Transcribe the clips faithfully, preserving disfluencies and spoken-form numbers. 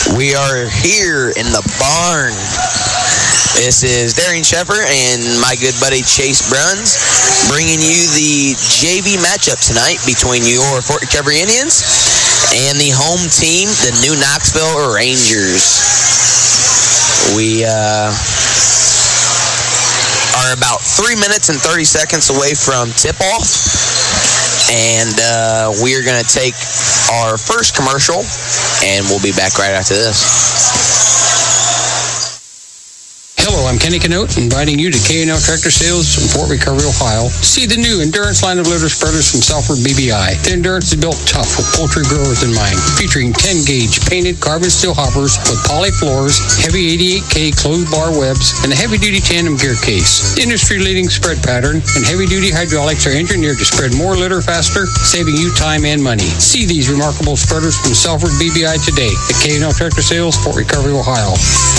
We are here in the barn. This is Darian Sheffer and my good buddy Chase Bruns bringing you the J V matchup tonight between your Fort Recovery Indians and the home team, the New Knoxville Rangers. We uh, are about three minutes and thirty seconds away from tip-off, and uh, we are going to take our first commercial, and we'll be back right after this. Hello, I'm Kenny Canote, inviting you to K and L Tractor Sales in Fort Recovery, Ohio, to see the new Endurance line of litter spreaders from Salford B B I. The Endurance is built tough with poultry growers in mind, featuring ten gauge painted carbon steel hoppers with poly floors, heavy eighty-eight K closed bar webs, and a heavy-duty tandem gear case. The industry-leading spread pattern and heavy-duty hydraulics are engineered to spread more litter faster, saving you time and money. See these remarkable spreaders from Salford B B I today at K and L Tractor Sales, Fort Recovery, Ohio.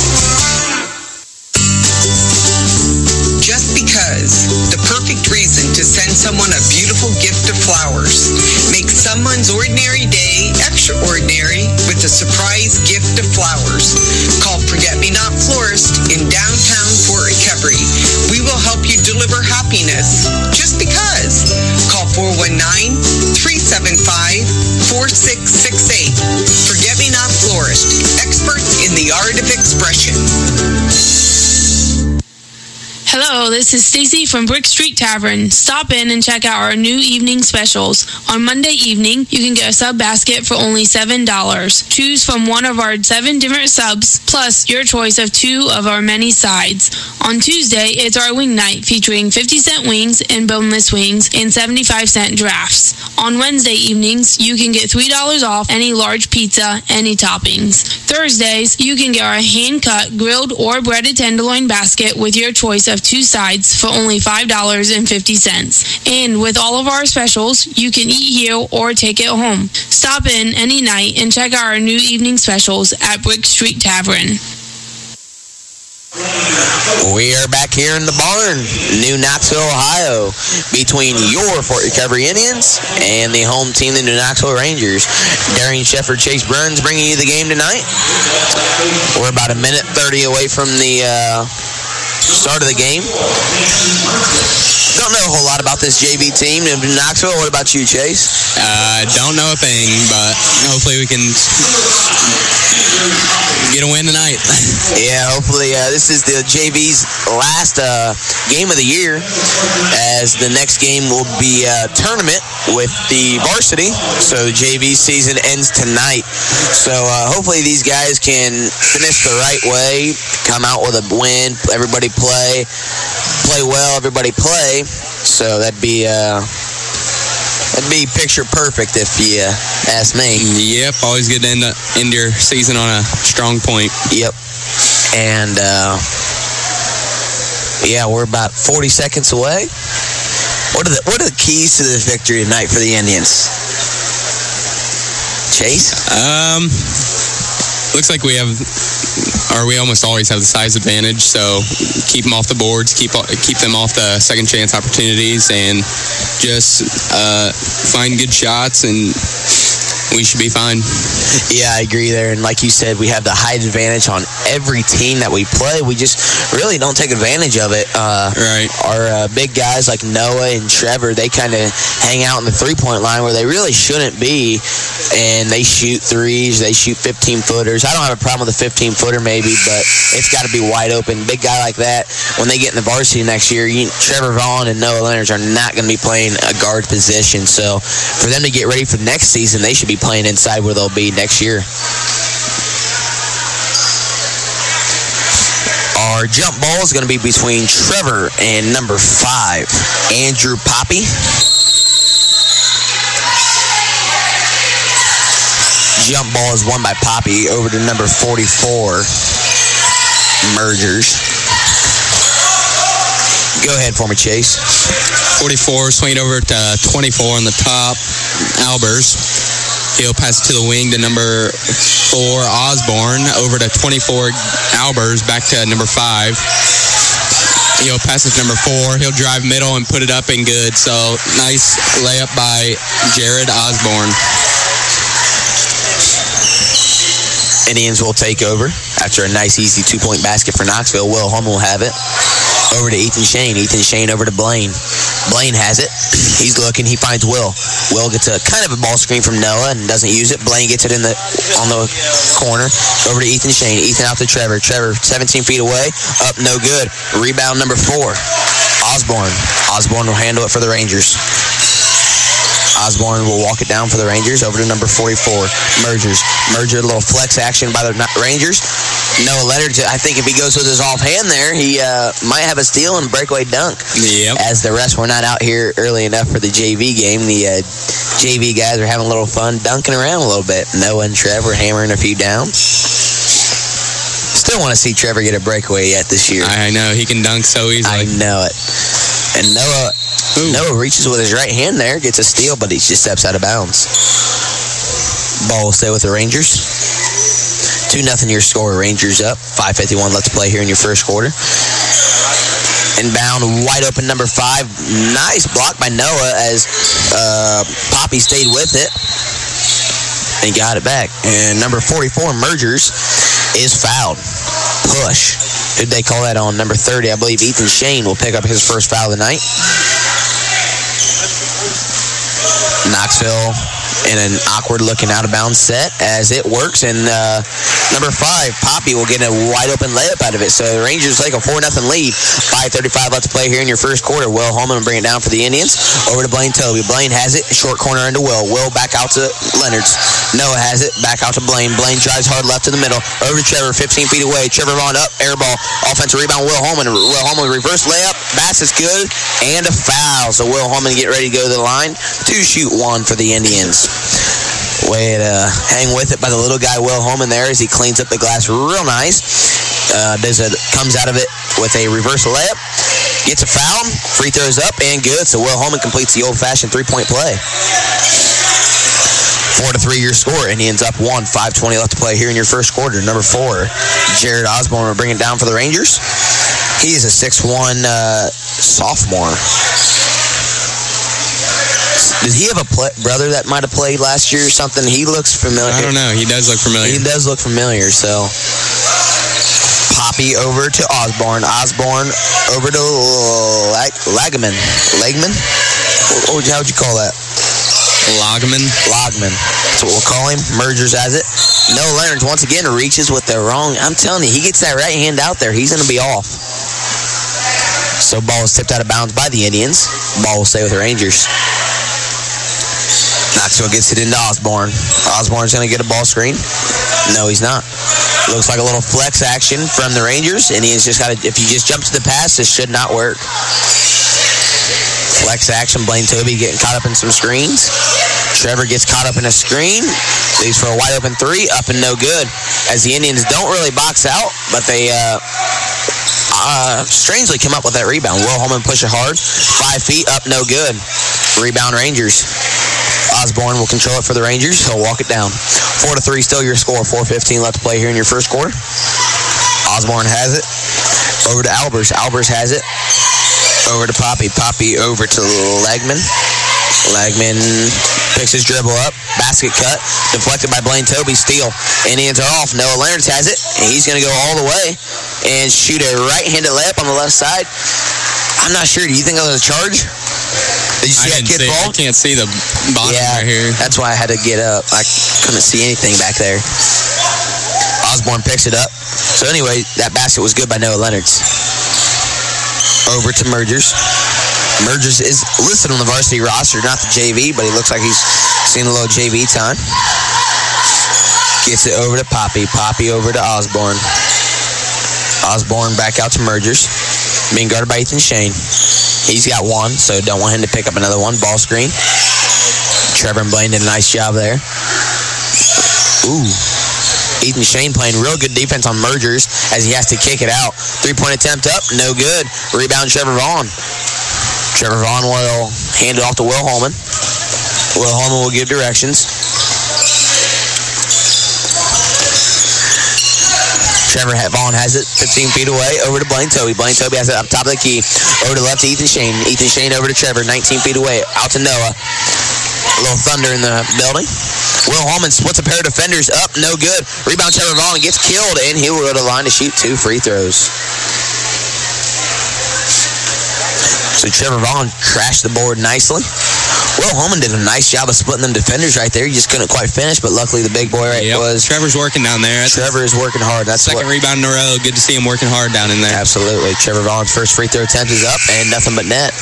Just because, the perfect reason to send someone a beautiful gift of flowers. Make someone's ordinary day extraordinary with a surprise gift of flowers. Call Forget-Me-Not Florist in downtown Fort Recovery. We will help you deliver happiness just because. Call four one nine, three seven five, four six six eight. Forget-Me-Not Florist, expert in the art of expression. Hello, this is Stacy from Brick Street Tavern. Stop in and check out our new evening specials. On Monday evening, you can get a sub basket for only seven dollars. Choose from one of our seven different subs, plus your choice of two of our many sides. On Tuesday, it's our wing night featuring fifty cent wings and boneless wings and seventy-five cent drafts. On Wednesday evenings, you can get three dollars off any large pizza, any toppings. Thursdays, you can get our hand-cut, grilled, or breaded tenderloin basket with your choice of two sides for only five dollars and fifty cents. And with all of our specials, you can eat here or take it home. Stop in any night and check out our new evening specials at Brick Street Tavern. We are back here in the barn, New Knoxville, Ohio, between your Fort Recovery Indians and the home team, the New Knoxville Rangers. Darian Sheffer, Chase Bruns bringing you the game tonight. We're about a minute thirty away from the uh, start of the game. Don't know a whole lot about this J V team in Knoxville. What about you, Chase? Uh, don't know a thing, but hopefully we can get a win tonight. Yeah, hopefully uh, this is the J V's last uh, game of the year, as the next game will be a tournament with the varsity. So J V season ends tonight. So uh, hopefully these guys can finish the right way, come out with a win, everybody play, play well, everybody play. So that'd be uh, that'd be picture perfect if you uh, ask me. Yep, always good to end, up, end your season on a strong point. Yep. And uh, yeah, we're about forty seconds away. What are the what are the keys to this victory tonight for the Indians? Chase? Um, looks like we have, or we almost always have the size advantage. So keep them off the boards, keep keep them off the second chance opportunities, and just uh, find good shots, and we should be fine. Yeah, I agree there. And like you said, we have the height advantage on every team that we play. We just really don't take advantage of it. Uh, right. Our uh, big guys like Noah and Trevor, they kind of hang out in the three-point line where they really shouldn't be, and they shoot threes, they shoot fifteen-footers. I don't have a problem with a fifteen-footer maybe, but it's got to be wide open. Big guy like that, when they get in the varsity next year, you, Trevor Vaughn and Noah Leonard are not going to be playing a guard position. So for them to get ready for next season, they should be playing inside where they'll be next year. Our jump ball is going to be between Trevor and number five, Andrew Poppy. Jump ball is won by Poppy over to number forty-four, Mergers. Go ahead for me, Chase. forty-four, swing it over to twenty-four on the top, Albers. He'll pass it to the wing to number four, Osborne, over to twenty-four, Albers, back to number five. He'll pass it to number four. He'll drive middle and put it up and good. So nice layup by Jared Osborne. Indians will take over after a nice, easy two-point basket for Knoxville. Will Holman will have it. Over to Ethan Shane. Ethan Shane over to Blaine. Blaine has it. He's looking. He finds Will. Will gets a kind of a ball screen from Noah and doesn't use it. Blaine gets it in the on the corner. Over to Ethan Shane. Ethan out to Trevor. Trevor seventeen feet away. Up, no good. Rebound number four. Osborne. Osborne will handle it for the Rangers. Osborne will walk it down for the Rangers. Over to number forty-four. Mergers. Merger, a little flex action by the Rangers. Noah Leonard, I think if he goes with his offhand there, he uh, might have a steal and breakaway dunk. Yep. As the rest were not out here early enough for the J V game, the uh, J V guys are having a little fun dunking around a little bit. Noah and Trevor hammering a few down. Still want to see Trevor get a breakaway yet this year. I know. He can dunk so easily. I know it. And Noah... Ooh. Noah reaches with his right hand there, gets a steal, but he just steps out of bounds. Ball will stay with the Rangers. two nothing your score. Rangers up. five fifty-one left to play here in your first quarter. Inbound, wide open number five. Nice block by Noah as uh, Poppy stayed with it and got it back. And number forty-four, Mergers, is fouled. Push. Who'd they call that on? Number thirty, I believe Ethan Shane will pick up his first foul of the night. Knoxville in an awkward looking out of bounds set as it works, and uh, number five, Poppy, will get a wide open layup out of it. So the Rangers take a four nothing lead. five thirty-five left to play here in your first quarter. Will Holman will bring it down for the Indians. Over to Blaine Toby. Blaine has it, short corner into Will. Will back out to Leonards. Noah has it, back out to Blaine. Blaine drives hard left to the middle. Over to Trevor, fifteen feet away. Trevor Vaughn up, air ball, offensive rebound. Will Holman. Will Holman reverse layup. Basket's good, and a foul. So Will Holman get ready to go to the line to shoot one for the Indians. Way to hang with it by the little guy Will Holman there as he cleans up the glass real nice. Uh, does a comes out of it with a reverse layup. Gets a foul. Free throws up and good. So Will Holman completes the old-fashioned three-point play. Four to three your score. Indians up one. five twenty left to play here in your first quarter. Number four, Jared Osborne will bring it down for the Rangers. He is a six one uh, sophomore. Does he have a play- brother that might have played last year or something? He looks familiar. I don't know. He does look familiar. He does look familiar, so... Poppy over to Osborne. Osborne over to Lag- Lagman. Lagman? What would you, how would you call that? Logman. Logman. That's what we'll call him. Mergers has it. Noah Leonard once again reaches with the wrong... I'm telling you, he gets that right hand out there. He's going to be off. So ball is tipped out of bounds by the Indians. Ball will stay with the Rangers. Knoxville gets it into Osborne. Osborne's going to get a ball screen. No, he's not. Looks like a little flex action from the Rangers. And he's just got to, if you just jump to the pass, this should not work. Flex action. Blaine Toby getting caught up in some screens. Trevor gets caught up in a screen. Leaves for a wide open three. Up and no good. As the Indians don't really box out, but they uh, uh, strangely come up with that rebound. Will Holman push it hard. Five feet up, no good. Rebound Rangers. Osborne will control it for the Rangers. He'll walk it down. Four to three, still your score. four fifteen left to play here in your first quarter. Osborne has it. Over to Albers. Albers has it. Over to Poppy. Poppy over to Lagman. Lagman picks his dribble up. Basket cut. Deflected by Blaine Toby. Steal. Indians are off. Noah Leonard has it. And he's going to go all the way and shoot a right-handed layup on the left side. I'm not sure. Do you think that was a charge? Did you see I that kid see, fall? I can't see the bottom yeah, right here. That's why I had to get up. I couldn't see anything back there. Osborne picks it up. So anyway, that basket was good by Noah Leonards. Over to Mergers. Mergers is listed on the varsity roster, not the J V, but he looks like he's seen a little J V time. Gets it over to Poppy. Poppy over to Osborne. Osborne back out to Mergers. Being guarded by Ethan Shane. He's got one, so don't want him to pick up another one. Ball screen. Trevor and Blaine did a nice job there. Ooh. Ethan Shane playing real good defense on Mergers as he has to kick it out. Three-point attempt up, no good. Rebound Trevor Vaughn. Trevor Vaughn will hand it off to Will Holman. Will Holman will give directions. Trevor Vaughn has it fifteen feet away over to Blaine Toby. Blaine Toby has it up top of the key. Over to left to Ethan Shane. Ethan Shane over to Trevor, nineteen feet away. Out to Noah. A little thunder in the building. Will Holman splits a pair of defenders up, no good. Rebound, Trevor Vaughn gets killed, and he will go to the line to shoot two free throws. So Trevor Vaughn crashed the board nicely. Will Holman did a nice job of splitting them defenders right there. He just couldn't quite finish, but luckily the big boy right yep. was. Trevor's working down there. That's Trevor is working hard. That's second what, rebound in a row. Good to see him working hard down in there. Absolutely. Trevor Vaughn's first free throw attempt is up, and nothing but net.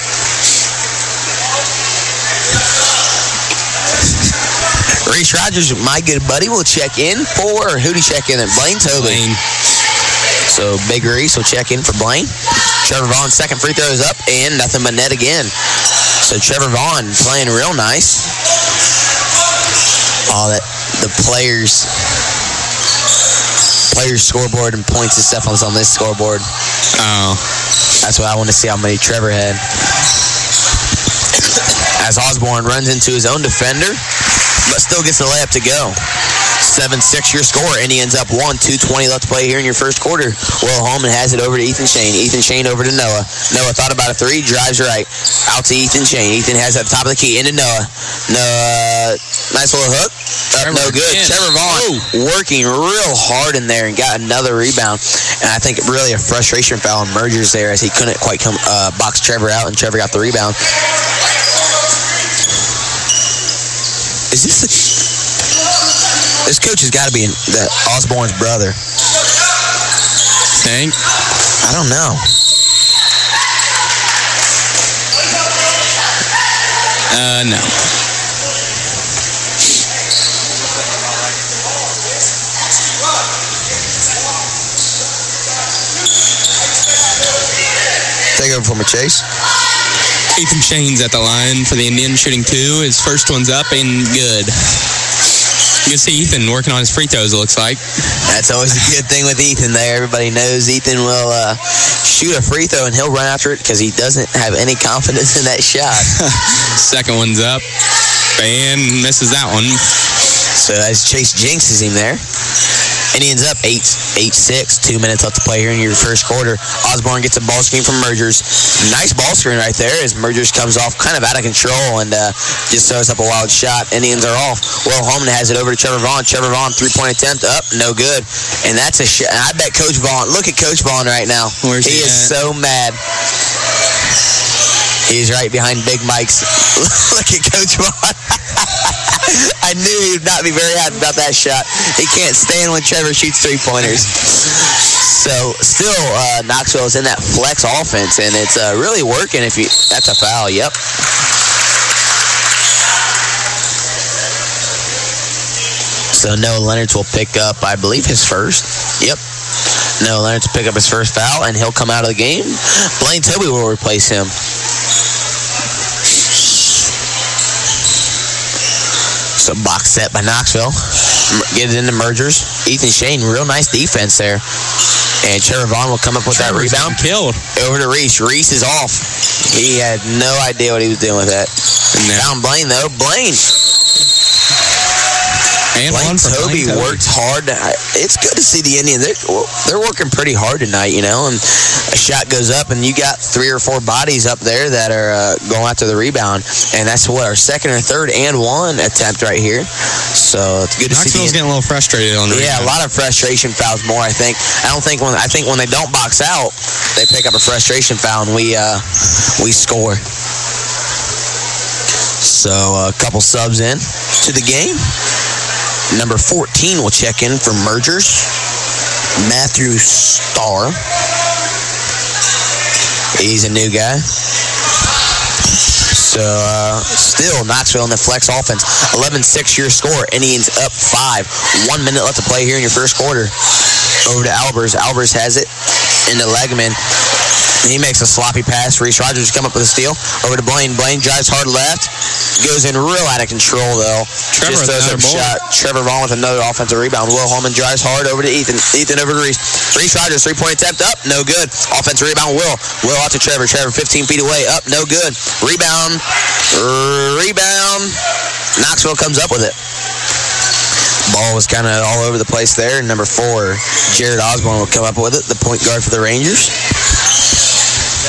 Reese Rogers, my good buddy, will check in for, who do you check in at? Blaine Toby. Blaine. So Big Reese will check in for Blaine. Trevor Vaughn's second free throw is up, and nothing but net again. So Trevor Vaughn playing real nice. All that the players players scoreboard and points and stuff was on this scoreboard. Oh. That's why I want to see how many Trevor had. As Osborne runs into his own defender, but still gets the layup to go. seven six your score, and he ends up one, two twenty left to play here in your first quarter. Will Holman has it over to Ethan Shane. Ethan Shane over to Noah. Noah thought about a three, drives right. Out to Ethan Shane. Ethan has it at the top of the key, into Noah. Noah, nice little hook. Up, no good. Again. Trevor Vaughn oh. working real hard in there and got another rebound. And I think really a frustration foul on Mergers there as he couldn't quite come uh, box Trevor out, and Trevor got the rebound. Is this the... This coach has got to be the Osborne's brother. Think? I don't know. Uh, no. Take over for me, Chase. Ethan Shane's at the line for the Indians, shooting two. His first one's up and good. You can see Ethan working on his free throws, it looks like. That's always a good thing with Ethan there. Everybody knows Ethan will uh, shoot a free throw and he'll run after it because he doesn't have any confidence in that shot. Second one's up and misses that one. So as Chase jinxes him there. Indians up eight six. Two minutes left to play here in your first quarter. Osborne gets a ball screen from Mergers. Nice ball screen right there as Mergers comes off kind of out of control and uh, just throws up a wild shot. Indians are off. Will Holman has it over to Trevor Vaughn. Trevor Vaughn, three-point attempt up. No good. And that's a shot. I bet Coach Vaughn, look at Coach Vaughn right now. Where's he he is at? so mad. He's right behind Big Mike's. Look at Coach Vaughn. I knew he would not be very happy about that shot. He can't stand when Trevor shoots three-pointers. So, still, uh, Knoxville is in that flex offense, and it's uh, really working. If you That's a foul, yep. So, Noah Leonards will pick up, I believe, his first. Yep. Noah Leonards will pick up his first foul, and he'll come out of the game. Blaine Toby will replace him. So box set by Knoxville. Get it into Mergers. Ethan Shane, real nice defense there. And Trevor Vaughn will come up with Trevor's that rebound. Killed. Over to Reese. Reese is off. He had no idea what he was doing with that. No. Found Blaine, though. Blaine. And Blaine one for Toby Blaine Toby. worked hard. It's good to see the Indians. They're, they're working pretty hard tonight, you know. And a shot goes up, and you got three or four bodies up there that are uh, going after the rebound. And that's what our second or third and one attempt right here. So it's good to see. Knoxville's the, getting a little frustrated on the Yeah, rebound. a lot of frustration fouls more. I think. I don't think when I think when they don't box out, they pick up a frustration foul, and we uh, we score. So a couple subs in to the game. Number fourteen will check in for Mergers. Matthew Starr. He's a new guy. So, uh, still, Knoxville in the flex offense. eleven six your score. Indians up five. One minute left to play here in your first quarter. Over to Albers. Albers has it into Legman. He makes a sloppy pass. Reese Rogers come up with a steal. Over to Blaine. Blaine drives hard left. Goes in real out of control, though. Trevor Just throws up a shot. Trevor Vaughn with another offensive rebound. Will Holman drives hard over to Ethan. Ethan over to Reese. Reese Rogers, three-point attempt up. No good. Offensive rebound, Will. Will out to Trevor. Trevor fifteen feet away. Up. No good. Rebound. Rebound. Knoxville comes up with it. Ball was kind of all over the place there. Number four, Jared Osborne will come up with it. The point guard for the Rangers.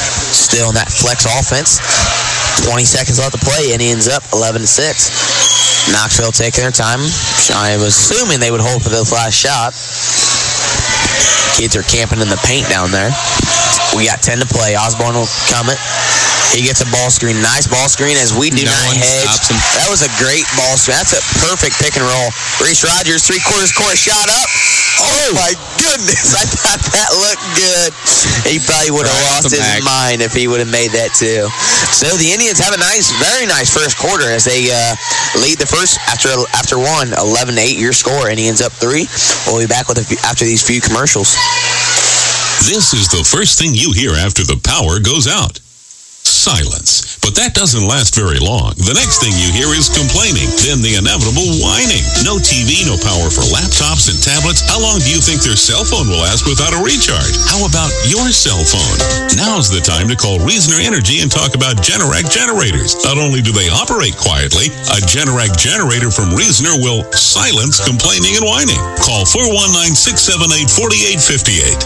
Still in that flex offense. twenty seconds left to play. Indians up eleven to six. Knoxville taking their time. I was assuming they would hold for this last shot. Kids are camping in the paint down there. We got ten to play. Osborne will come it. He gets a ball screen. Nice ball screen as we do No not one hedge. stops him. That was a great ball screen. That's a perfect pick and roll. Reese Rogers, three-quarters court shot up. Oh, my goodness. I thought that looked good. He probably would have Right off lost the his back. mind if he would have made that, too. So the Indians have a nice, very nice first quarter as they uh, lead the first after after one, eleven to eight your score. Indians up three. We'll be back with a few, after these few commercials. This is the first thing you hear after the power goes out. Silence. But that doesn't last very long. The next thing you hear is complaining, then the inevitable whining. No T V, no power for laptops and tablets. How long do you think their cell phone will last without a recharge? How about your cell phone? Now's the time to call Reasoner Energy and talk about Generac generators. Not only do they operate quietly, a Generac generator from Reasoner will silence complaining and whining. Call four one nine, six seven eight, four eight five eight.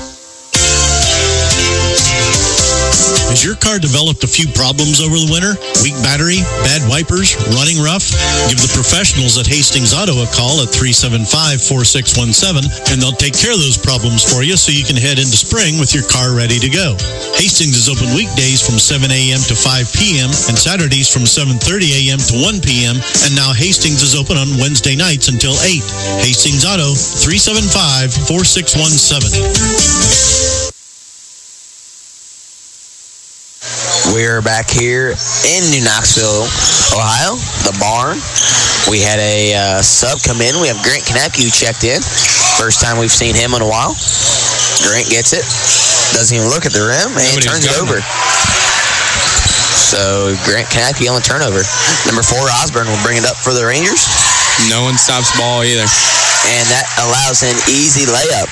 Has your car developed a few problems over the winter? Weak battery, bad wipers, running rough? Give the professionals at Hastings Auto a call at three seven five, four six one seven, and they'll take care of those problems for you so you can head into spring with your car ready to go. Hastings is open weekdays from seven a.m. to five p.m. and Saturdays from seven thirty a.m. to one p.m. And now Hastings is open on Wednesday nights until eight. Hastings Auto, three seven five, four six one seven. We're back here in New Knoxville, Ohio, the barn. We had a uh, sub come in. We have Grant Knapke who checked in. First time we've seen him in a while. Grant gets it. Doesn't even look at the rim and Nobody's turns it got over. it. So Grant Knapke on the turnover. Number four, Osborne will bring it up for the Rangers. No one stops the ball either. And that allows an easy layup.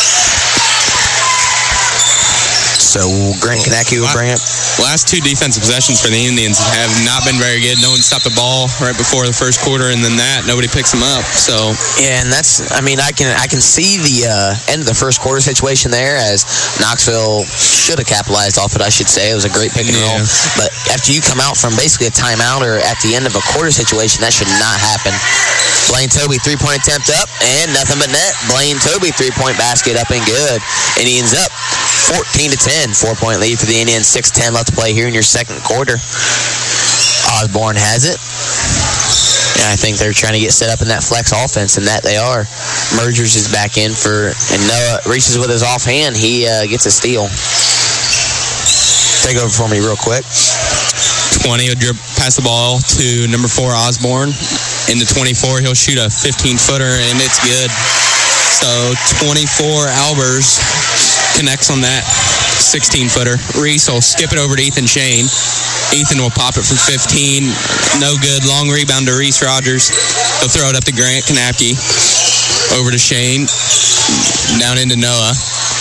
So Grant Knapke will bring it. Last two defensive possessions for the Indians have not been very good. No one stopped the ball right before the first quarter, and then that nobody picks them up. So Yeah, and that's, I mean, I can I can see the uh, end of the first quarter situation there as Knoxville should have capitalized off it, I should say. It was a great pick and roll. Yeah. But after you come out from basically a timeout or at the end of a quarter situation, that should not happen. Blaine Toby, three-point attempt up, and nothing but net. Blaine Toby, three-point basket up and good. Indians up fourteen to ten. Four-point lead for the Indians. six ten left to play here in your second quarter. Osborne has it. And I think they're trying to get set up in that flex offense, and that they are. Mergers is back in for, and Noah reaches with his offhand. He uh, gets a steal. Take over for me real quick. twenty will drip pass the ball to number four, Osborne. In the twenty-four, he'll shoot a fifteen-footer, and it's good. So twenty-four, Albers connects on that sixteen-footer. Reese will skip it over to Ethan Shane. Ethan will pop it from fifteen. No good. Long rebound to Reese Rogers. He'll throw it up to Grant Knapke. Over to Shane. Down into Noah.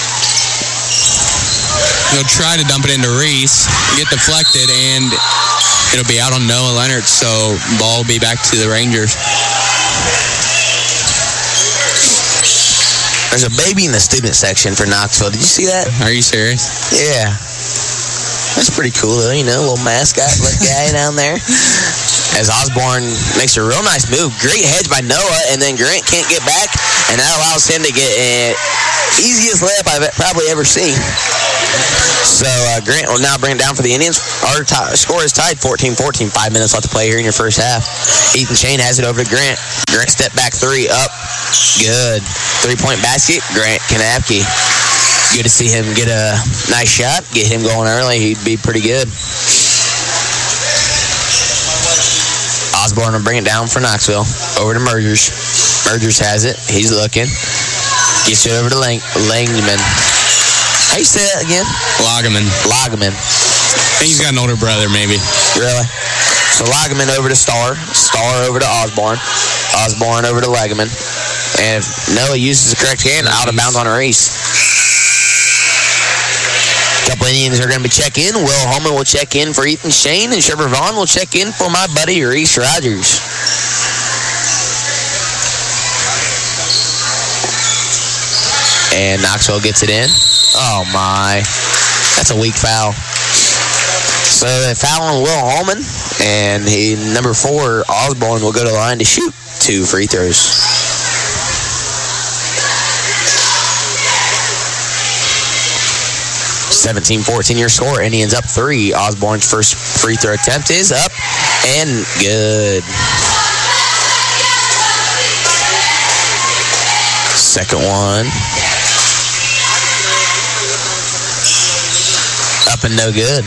He'll try to dump it into Reese. Get deflected, and it'll be out on Noah Leonard. So ball will be back to the Rangers. There's a baby in the student section for Knoxville. Did you see that? Are you serious? Yeah. That's pretty cool, though. You know, little mascot little guy down there. As Osborne makes a real nice move. Great hedge by Noah, and then Grant can't get back, and that allows him to get an easiest layup I've probably ever seen. So uh, Grant will now bring it down for the Indians. Our t- score is tied fourteen fourteen. Five minutes left to play here in your first half. Ethan Shane has it over to Grant. Grant step back three up. Good. Three-point basket. Grant Knapke. Good to see him get a nice shot. Get him going early. He'd be pretty good. Osborne will bring it down for Knoxville. Over to Mergers. Mergers has it. He's looking. Gets it over to Lang- Langman. How you say that again? Lagaman. Lagaman. I think he's got an older brother, maybe. Really? So Lagaman over to Starr. Starr over to Osborne. Osborne over to Lagaman. And if Noah uses the correct hand, out of bounds on a Reese. A couple Indians are going to be check in. Will Holman will check in for Ethan Shane, and Trevor Vaughn will check in for my buddy Reese Rogers. And Knoxville gets it in. Oh, my. That's a weak foul. So they foul on Will Holman, and he number four, Osborne, will go to the line to shoot two free throws. seventeen fourteen your score. Indians up three. Osborne's first free throw attempt is up and good. Second one. Up and no good.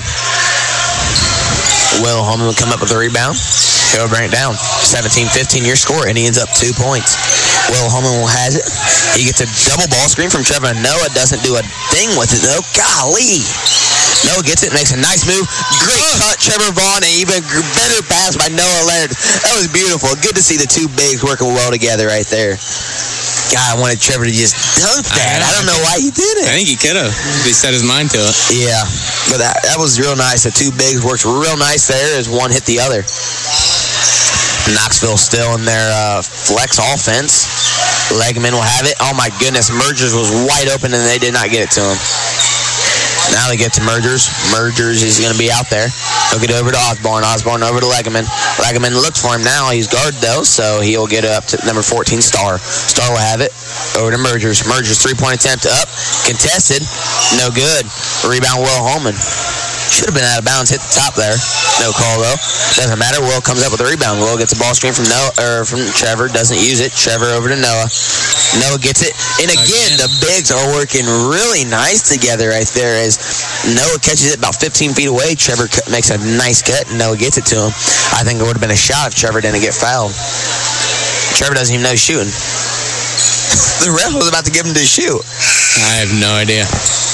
Will Holman will come up with a rebound. He'll bring it down. seventeen fifteen your score. Indians up two points. Will Holman will has it. He gets a double ball screen from Trevor Noah. Doesn't do a thing with it, though. Golly. Noah gets it, makes a nice move. Great cut, Trevor Vaughn, and even better pass by Noah Leonard. That was beautiful. Good to see the two bigs working well together right there. God, I wanted Trevor to just dunk that. I, I don't know why he did it. I think he could have. He set his mind to it. Yeah, but that, that was real nice. The two bigs worked real nice there as one hit the other. Knoxville still in their uh, flex offense. Legman will have it. Oh, my goodness. Mergers was wide open, and they did not get it to him. Now they get to Mergers. Mergers is going to be out there. He'll get over to Osborne. Osborne over to Legman. Legman looks for him now. He's guard, though, so he'll get up to number fourteen, Starr. Starr will have it. Over to Mergers. Mergers three-point attempt up. Contested. No good. Rebound, Will Holman. Should have been out of bounds. Hit the top there. No call, though. Doesn't matter. Will comes up with a rebound. Will gets a ball screen from Noah, or from Trevor. Doesn't use it. Trevor over to Noah. Noah gets it. And again, the bigs are working really nice together right there as Noah catches it about fifteen feet away. Trevor makes a nice cut, and Noah gets it to him. I think it would have been a shot if Trevor didn't get fouled. Trevor doesn't even know he's shooting. The ref was about to give him to shoot. I have no idea.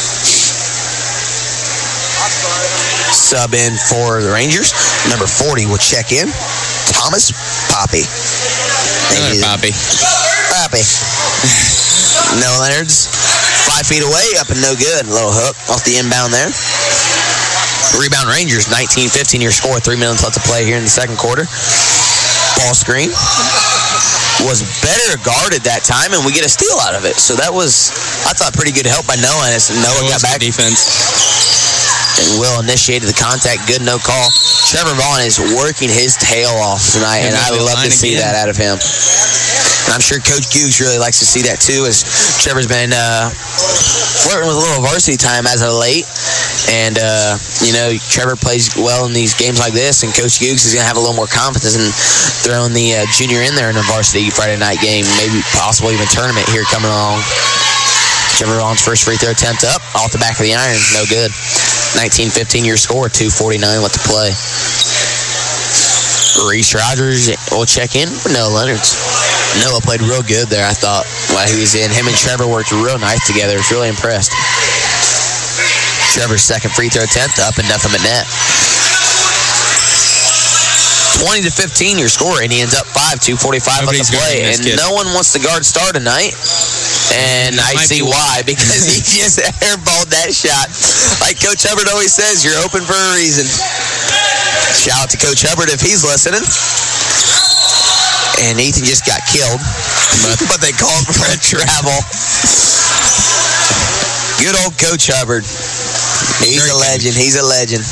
Sub in for the Rangers. Number forty will check in. Thomas Poppy. Another Poppy. Poppy. No Leonard's five feet away, up and no good. Low hook off the inbound there. Rebound Rangers, nineteen fifteen your score. Three minutes left to play here in the second quarter. Ball screen was better guarded that time, and we get a steal out of it. So that was, I thought, pretty good help by Noah. And Noah got back. Defense. And Will initiated the contact. Good, no call. Trevor Vaughn is working his tail off tonight, and I love to see that out of him. And I'm sure Coach Googs really likes to see that too, as Trevor's been uh, flirting with a little varsity time as of late. And, uh, you know, Trevor plays well in these games like this, and Coach Googs is going to have a little more confidence in throwing the uh, junior in there in a varsity Friday night game, maybe possibly even tournament here coming along. Trevor Vaughn's first free throw attempt up, off the back of the iron, no good. nineteen fifteen your score, two forty-nine left to play. Reese Rogers will check in for Noah Leonard's. Noah played real good there, I thought, while he was in. Him and Trevor worked real nice together. I was really impressed. Trevor's second free throw attempt up and nothing but net. twenty to fifteen your score. Indians up five, two forty-five left to play. And kid. No one wants to guard Starr tonight. And I see why, because he just airballed that shot. Like Coach Hubbard always says, you're open for a reason. Shout out to Coach Hubbard if he's listening. And Ethan just got killed, but, but they called for a travel. Good old Coach Hubbard. He's a legend. He's a legend.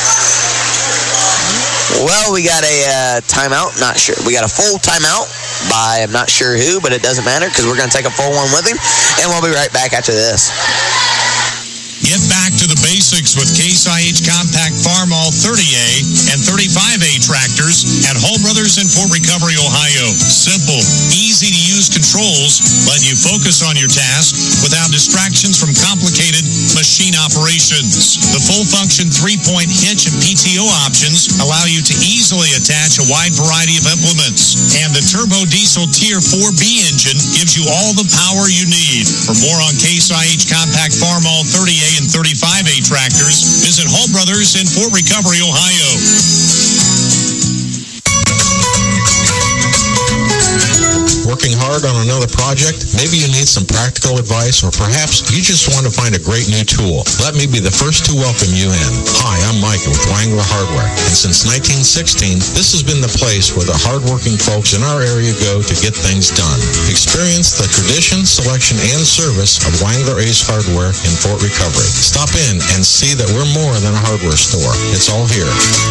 Well, we got a uh, timeout. Not sure. We got a full timeout by I'm not sure who, but it doesn't matter because we're going to take a full one with him, and we'll be right back after this. Get back to the basics with Case I H Compact Farmall thirty A and thirty-five A tractors at Hall Brothers in Fort Recovery, Ohio. Simple, easy-to-use controls let you focus on your task without distractions from complicated machine operations. The full-function three-point hitch and P T O options allow you to easily attach a wide variety of implements. And the turbo diesel Tier four B engine gives you all the power you need. For more on Case I H Compact Farmall thirty A and thirty-five A tractors, visit Hall Brothers in Fort Recovery, Ohio. Working hard start on another project? Maybe you need some practical advice, or perhaps you just want to find a great new tool. Let me be the first to welcome you in. Hi, I'm Mike with Wrangler Hardware, and since nineteen sixteen, this has been the place where the hardworking folks in our area go to get things done. Experience the tradition, selection, and service of Wrangler Ace Hardware in Fort Recovery. Stop in and see that we're more than a hardware store. It's all here.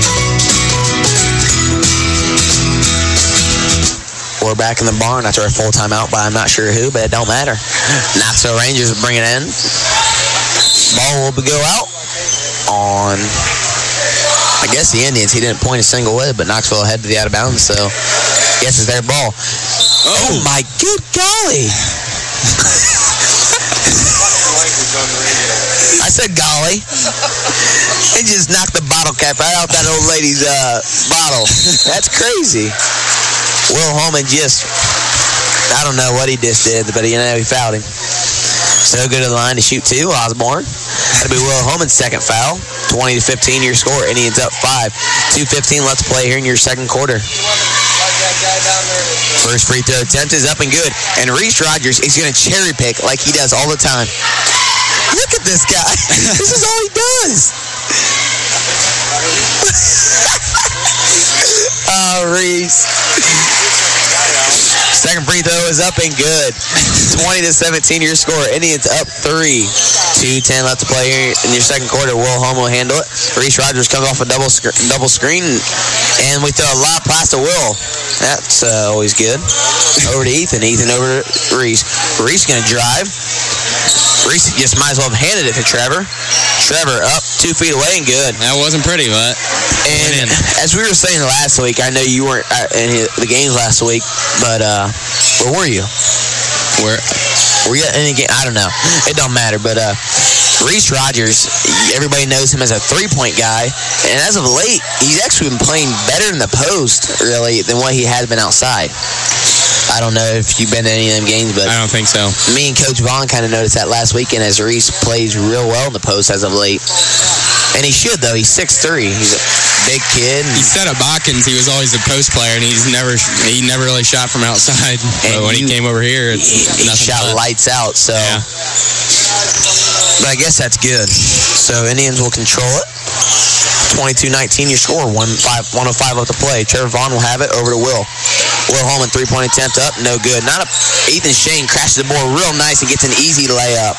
We're back in the barn after a full timeout by I'm not sure who, but it don't matter. Knoxville Rangers will bring it in. Ball will go out on, I guess, the Indians. He didn't point a single way, but Knoxville headed to the out of bounds, so I guess it's their ball. Oh, oh my good golly. I said golly. He just knocked the bottle cap right out that old lady's uh, bottle. That's crazy. Will Holman just, I don't know what he just did, but you know, he fouled him. So go to the line to shoot two, Osborne. That'll be Will Holman's second foul. twenty to fifteen, your score. Indians up five. two fifteen left to play here in your second quarter. First free throw attempt is up and good. And Reese Rogers is going to cherry pick like he does all the time. Look at this guy. This is all he does. Oh, Reese. Second free throw is up and good. twenty to seventeen, your score. Indians up three. two ten left to play here in your second quarter. Will Holman will handle it. Reese Rogers comes off a double sc- double screen, and we throw a lot of pass to Will. That's uh, always good. Over to Ethan. Ethan over to Reese. Reese going to drive. Reese just might as well have handed it to Trevor. Trevor up two feet away and good. That wasn't pretty, but and as we were saying last week, I know you weren't at any of the games last week, but uh, where were you? Where were you at any game? I don't know. It don't matter. But uh, Reese Rogers, everybody knows him as a three-point guy, and as of late, he's actually been playing better in the post, really, than what he has been outside. I don't know if you've been to any of them games, but I don't think so. Me and Coach Vaughn kind of noticed that last weekend as Reese plays real well in the post as of late. And he should, though. He's six three. He's a big kid. He said at Botkins he was always a post player, and he's never he never really shot from outside. And but when you, he came over here, it's he, he shot but. lights out. So, yeah. But I guess that's good. So Indians will control it. twenty-two nineteen, your score. one oh five left to play. Trevor Vaughn will have it over to Will. Will Holman, three-point attempt up, no good. Not a, Ethan Shane crashes the board real nice and gets an easy layup.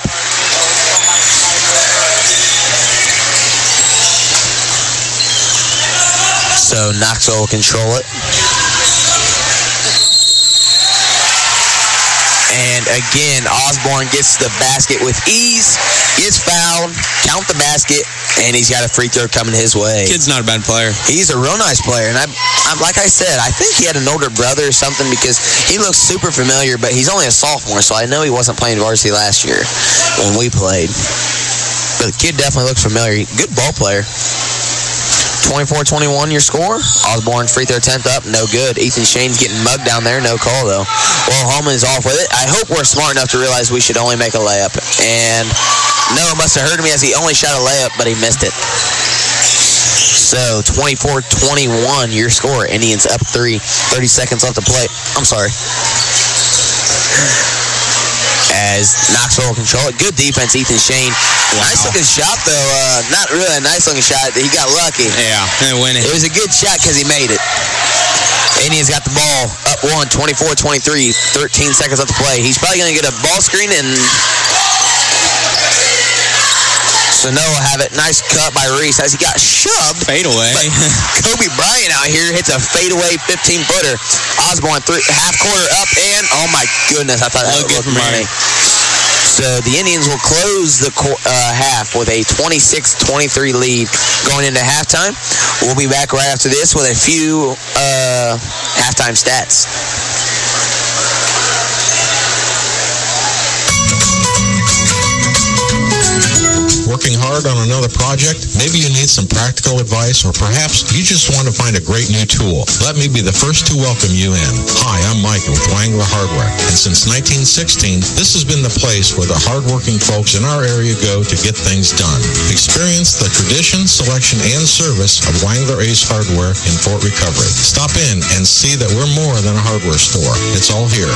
So Knoxville will control it. And again, Osborne gets the basket with ease, gets fouled, count the basket, and he's got a free throw coming his way. Kid's not a bad player. He's a real nice player. And I, I, like I said, I think he had an older brother or something because he looks super familiar, but he's only a sophomore, so I know he wasn't playing varsity last year when we played. But the kid definitely looks familiar. Good ball player. twenty-four twenty-one, your score. Osborne free throw attempt up, no good. Ethan Shane's getting mugged down there, no call though. Well, Holman is off with it. I hope we're smart enough to realize we should only make a layup. And Noah must have heard me as he only shot a layup, but he missed it. So twenty-four twenty-one, your score. Indians up three. thirty seconds left to play. I'm sorry. As Knoxville will control it. Good defense, Ethan Shane. Wow. Nice looking shot, though. Uh, not really a nice looking shot. He got lucky. Yeah, and win it. It was a good shot because he made it. Indians got the ball up one, twenty-four twenty-three. thirteen seconds left to play. He's probably going to get a ball screen, and so Noah will have it. Nice cut by Reese as he got shoved. Fade away. Kobe Bryant out here hits a fadeaway fifteen-footer. Osborne three, half quarter up, and oh my goodness, I thought that was good money. So the Indians will close the uh, half with a twenty-six twenty-three lead going into halftime. We'll be back right after this with a few uh, halftime stats. working hard on another project? Maybe you need some practical advice, or perhaps you just want to find a great new tool. Let me be the first to welcome you in. Hi, I'm Mike with Wrangler Hardware, and since nineteen sixteen, this has been the place where the hardworking folks in our area go to get things done. Experience the tradition, selection, and service of Wrangler Ace Hardware in Fort Recovery. Stop in and see that we're more than a hardware store. It's all here.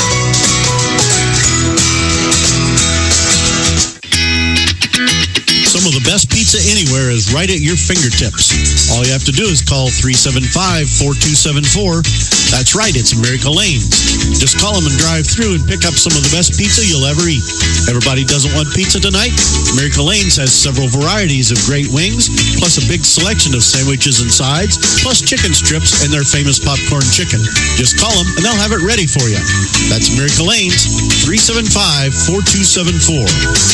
Some of the best pizza anywhere is right at your fingertips. All you have to do is call three seven five, four two seven four. That's right, it's Miracle Lanes. Just call them and drive through and pick up some of the best pizza you'll ever eat. Everybody doesn't want pizza tonight? Miracle Lanes has several varieties of great wings, plus a big selection of sandwiches and sides, plus chicken strips and their famous popcorn chicken. Just call them and they'll have it ready for you. That's Miracle Lanes, three seven five, four two seven four.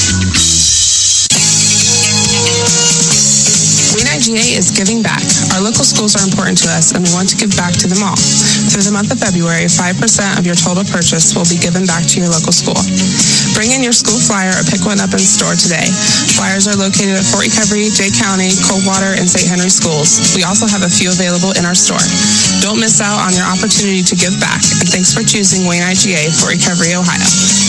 Wayne I G A is giving back. Our local schools are important to us, and we want to give back to them all. Through the month of February, five percent of your total purchase will be given back to your local school. Bring in your school flyer or pick one up in store today. Flyers are located at Fort Recovery, Jay County, Coldwater, and Saint Henry schools. We also have a few available in our store. Don't miss out on your opportunity to give back, and thanks for choosing Wayne I G A, Fort Recovery, Ohio.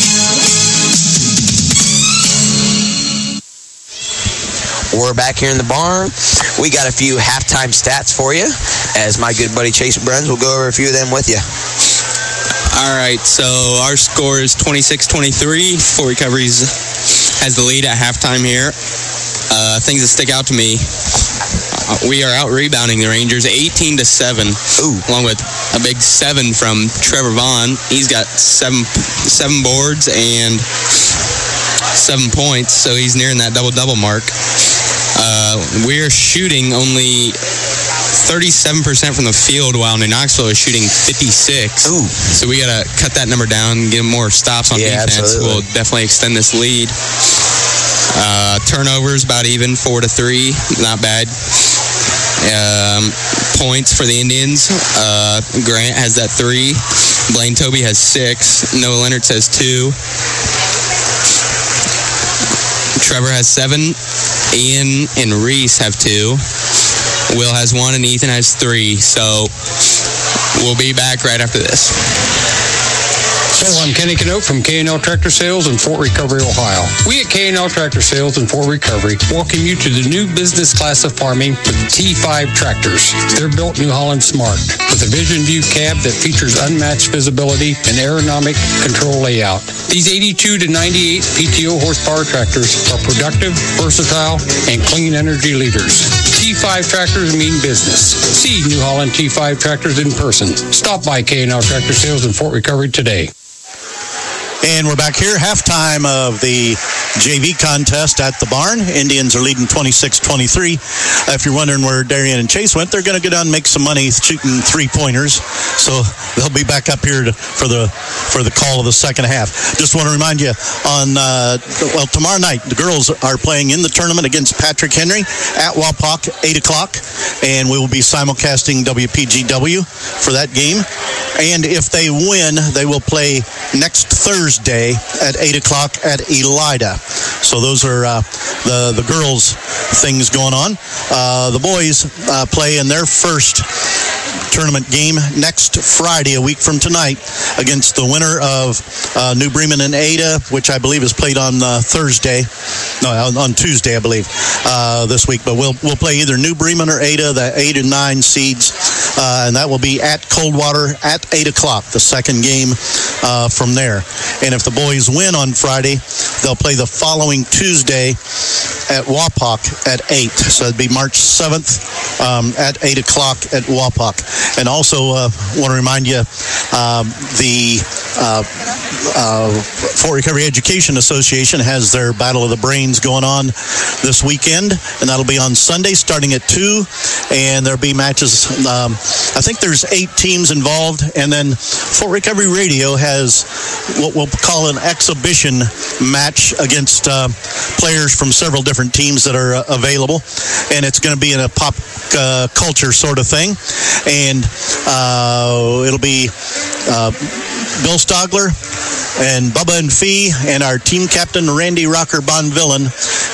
We're back here in the barn. We got a few halftime stats for you, as my good buddy Chase Bruns will go over a few of them with you. All right, so our score is twenty-six twenty-three. Fort Recovery's has the lead at halftime here. Uh, things that stick out to me, uh, we are out rebounding the Rangers eighteen to seven. Ooh. Along with a big seven from Trevor Vaughn. He's got seven seven boards and seven points, so he's nearing that double-double mark. Uh, we're shooting only thirty-seven percent from the field, while New Knoxville is shooting fifty-six. Ooh. So we got to cut that number down and get more stops on Yeah, defense. absolutely. We'll definitely extend this lead. Uh, turnovers, about even, four to three. Not bad. Um, points for the Indians. Uh, Grant has that three. Blaine Toby has six. Noah Leonard has two. Trevor has seven. Ian and Reese have two. Will has one, and Ethan has three. So we'll be back right after this. So I'm Kenny Canote from K and L Tractor Sales in Fort Recovery, Ohio. We at K and L Tractor Sales in Fort Recovery welcome you to the new business class of farming with T five tractors. They're built New Holland Smart with a Vision View cab that features unmatched visibility and aerodynamic control layout. These eighty-two to ninety-eight P T O horsepower tractors are productive, versatile, and clean energy leaders. T five tractors mean business. See New Holland T five tractors in person. Stop by K and L Tractor Sales in Fort Recovery today. And we're back here, halftime of the J V contest at the barn. Indians are leading twenty-six twenty-three. Uh, if you're wondering where Darian and Chase went, they're going to go down and make some money shooting three-pointers. So they'll be back up here to, for the for the call of the second half. Just want to remind you, on uh, well tomorrow night, the girls are playing in the tournament against Patrick Henry at Wapak, eight o'clock. And we will be simulcasting W P G W for that game. And if they win, they will play next Thursday at eight o'clock at Elida. So those are uh, the, the girls' things going on. Uh, the boys uh, play in their first tournament game next Friday, a week from tonight, against the winner of uh, New Bremen and Ada, which I believe is played on uh, Thursday. No, on, on Tuesday, I believe, uh, this week. But we'll we'll play either New Bremen or Ada, the eight and nine seeds, uh, and that will be at Coldwater at eight o'clock, the second game uh, from there. And if the boys win on Friday, they'll play the following Tuesday at Wapak at eight. So it'd be March seventh um, at eight o'clock at Wapak. And also uh, want to remind you, um, the uh, uh, Fort Recovery Education Association has their Battle of the Brains going on this weekend, and that'll be on Sunday starting at two, and there'll be matches. Um, I think there's eight teams involved, and then Fort Recovery Radio has what we'll call an exhibition match against uh, players from several different teams that are uh, available, and it's going to be in a pop uh, culture sort of thing. And uh, it'll be uh, Bill Stogler and Bubba and Fee and our team captain Randy Rocker Bonvillain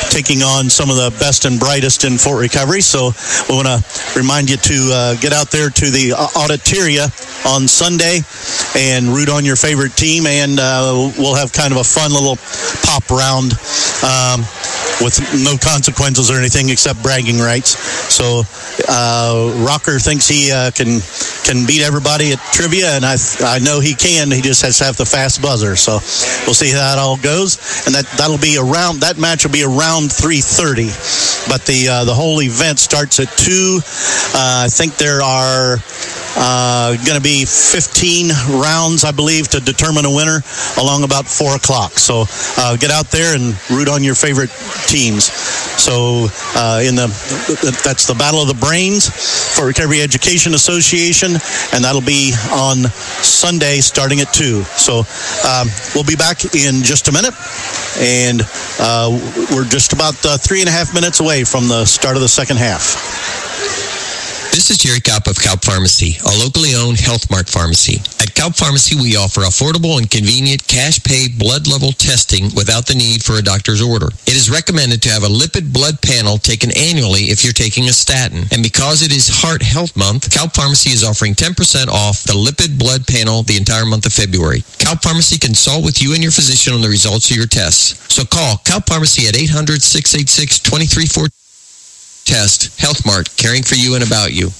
taking on some of the best and brightest in Fort Recovery. So we want to remind you to uh, get out there to the Auditoria on Sunday and root on your favorite team, and uh, we'll have kind of a fun little pop round um, with no consequences or anything except bragging rights. So uh, Rocker thinks he uh, can can beat everybody at trivia, and I I know he can. He just has to have the fast buzzer. So we'll see how that all goes, and that that'll be around that match will be around three thirty. But the uh, the whole event starts at two. Uh, I think there are uh, going to be fifteen rounds, I believe, to determine a winner along about four o'clock. So uh, get out there and root on your favorite teams. So uh, in the that's the Battle of the Brains for Recovery Education Association, and that'll be on Sunday starting at two. So um, we'll be back in just a minute, and uh, we're just about uh, three and a half minutes away from the start of the second half. This is Jerry Kopp of Kopp Pharmacy, a locally owned Health Mart pharmacy. At Kopp Pharmacy, we offer affordable and convenient cash-pay blood level testing without the need for a doctor's order. It is recommended to have a lipid blood panel taken annually if you're taking a statin. And because it is Heart Health Month, Kopp Pharmacy is offering ten percent off the lipid blood panel the entire month of February. Kopp Pharmacy consult with you and your physician on the results of your tests. So call Kopp Pharmacy at eight hundred, six eight six, two three four. Test Health Mart, caring for you and about you.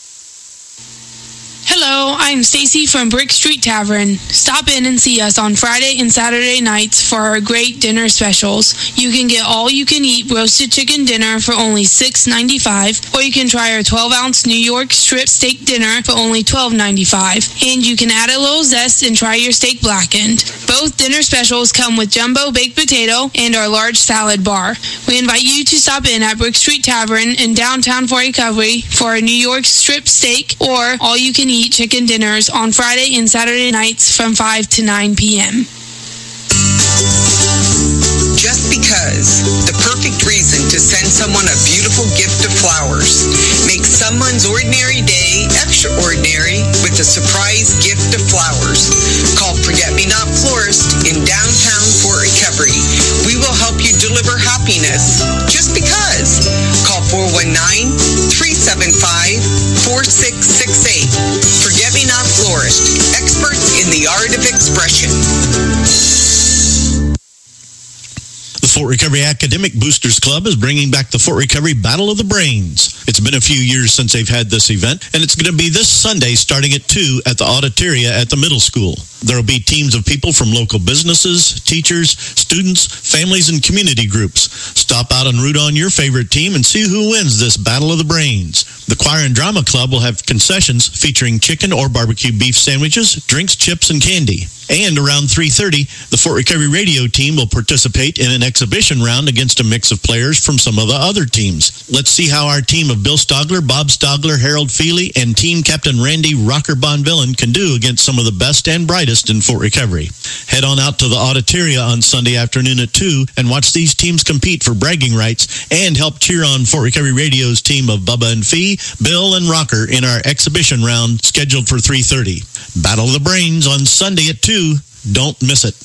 Hello, I'm Stacy from Brick Street Tavern. Stop in and see us on Friday and Saturday nights for our great dinner specials. You can get all-you-can-eat roasted chicken dinner for only six ninety-five, or you can try our twelve-ounce New York strip steak dinner for only twelve ninety-five. And you can add a little zest and try your steak blackened. Both dinner specials come with jumbo baked potato and our large salad bar. We invite you to stop in at Brick Street Tavern in downtown Fort Recovery for a New York strip steak or all-you-can-eat chicken dinners on Friday and Saturday nights from five to nine p.m. Just because, the perfect reason to send someone a beautiful gift of flowers. Make someone's ordinary day extraordinary with a surprise gift of flowers. Call Forget Me Not Florist in downtown Fort Recovery. We will help you deliver happiness just because. Call four one nine, three seven five, four six six eight. Forget Me Not Florist, experts in the art of expression. The Fort Recovery Academic Boosters Club is bringing back the Fort Recovery Battle of the Brains. It's been a few years since they've had this event, and it's going to be this Sunday starting at two at the Auditoria at the middle school. There will be teams of people from local businesses, teachers, students, families, and community groups. Stop out and root on your favorite team and see who wins this Battle of the Brains. The Choir and Drama Club will have concessions featuring chicken or barbecue beef sandwiches, drinks, chips, and candy. And around three thirty, the Fort Recovery Radio team will participate in an exhibition round against a mix of players from some of the other teams. Let's see how our team of Bill Stogler, Bob Stogler, Harold Feely, and team captain Randy Rocker Bonvillain can do against some of the best and brightest in Fort Recovery. Head on out to the Auditoria on Sunday afternoon at two and watch these teams compete for bragging rights and help cheer on Fort Recovery Radio's team of Bubba and Fee, Bill, and Rocker in our exhibition round scheduled for three thirty. Battle of the Brains on Sunday at two. Don't miss it.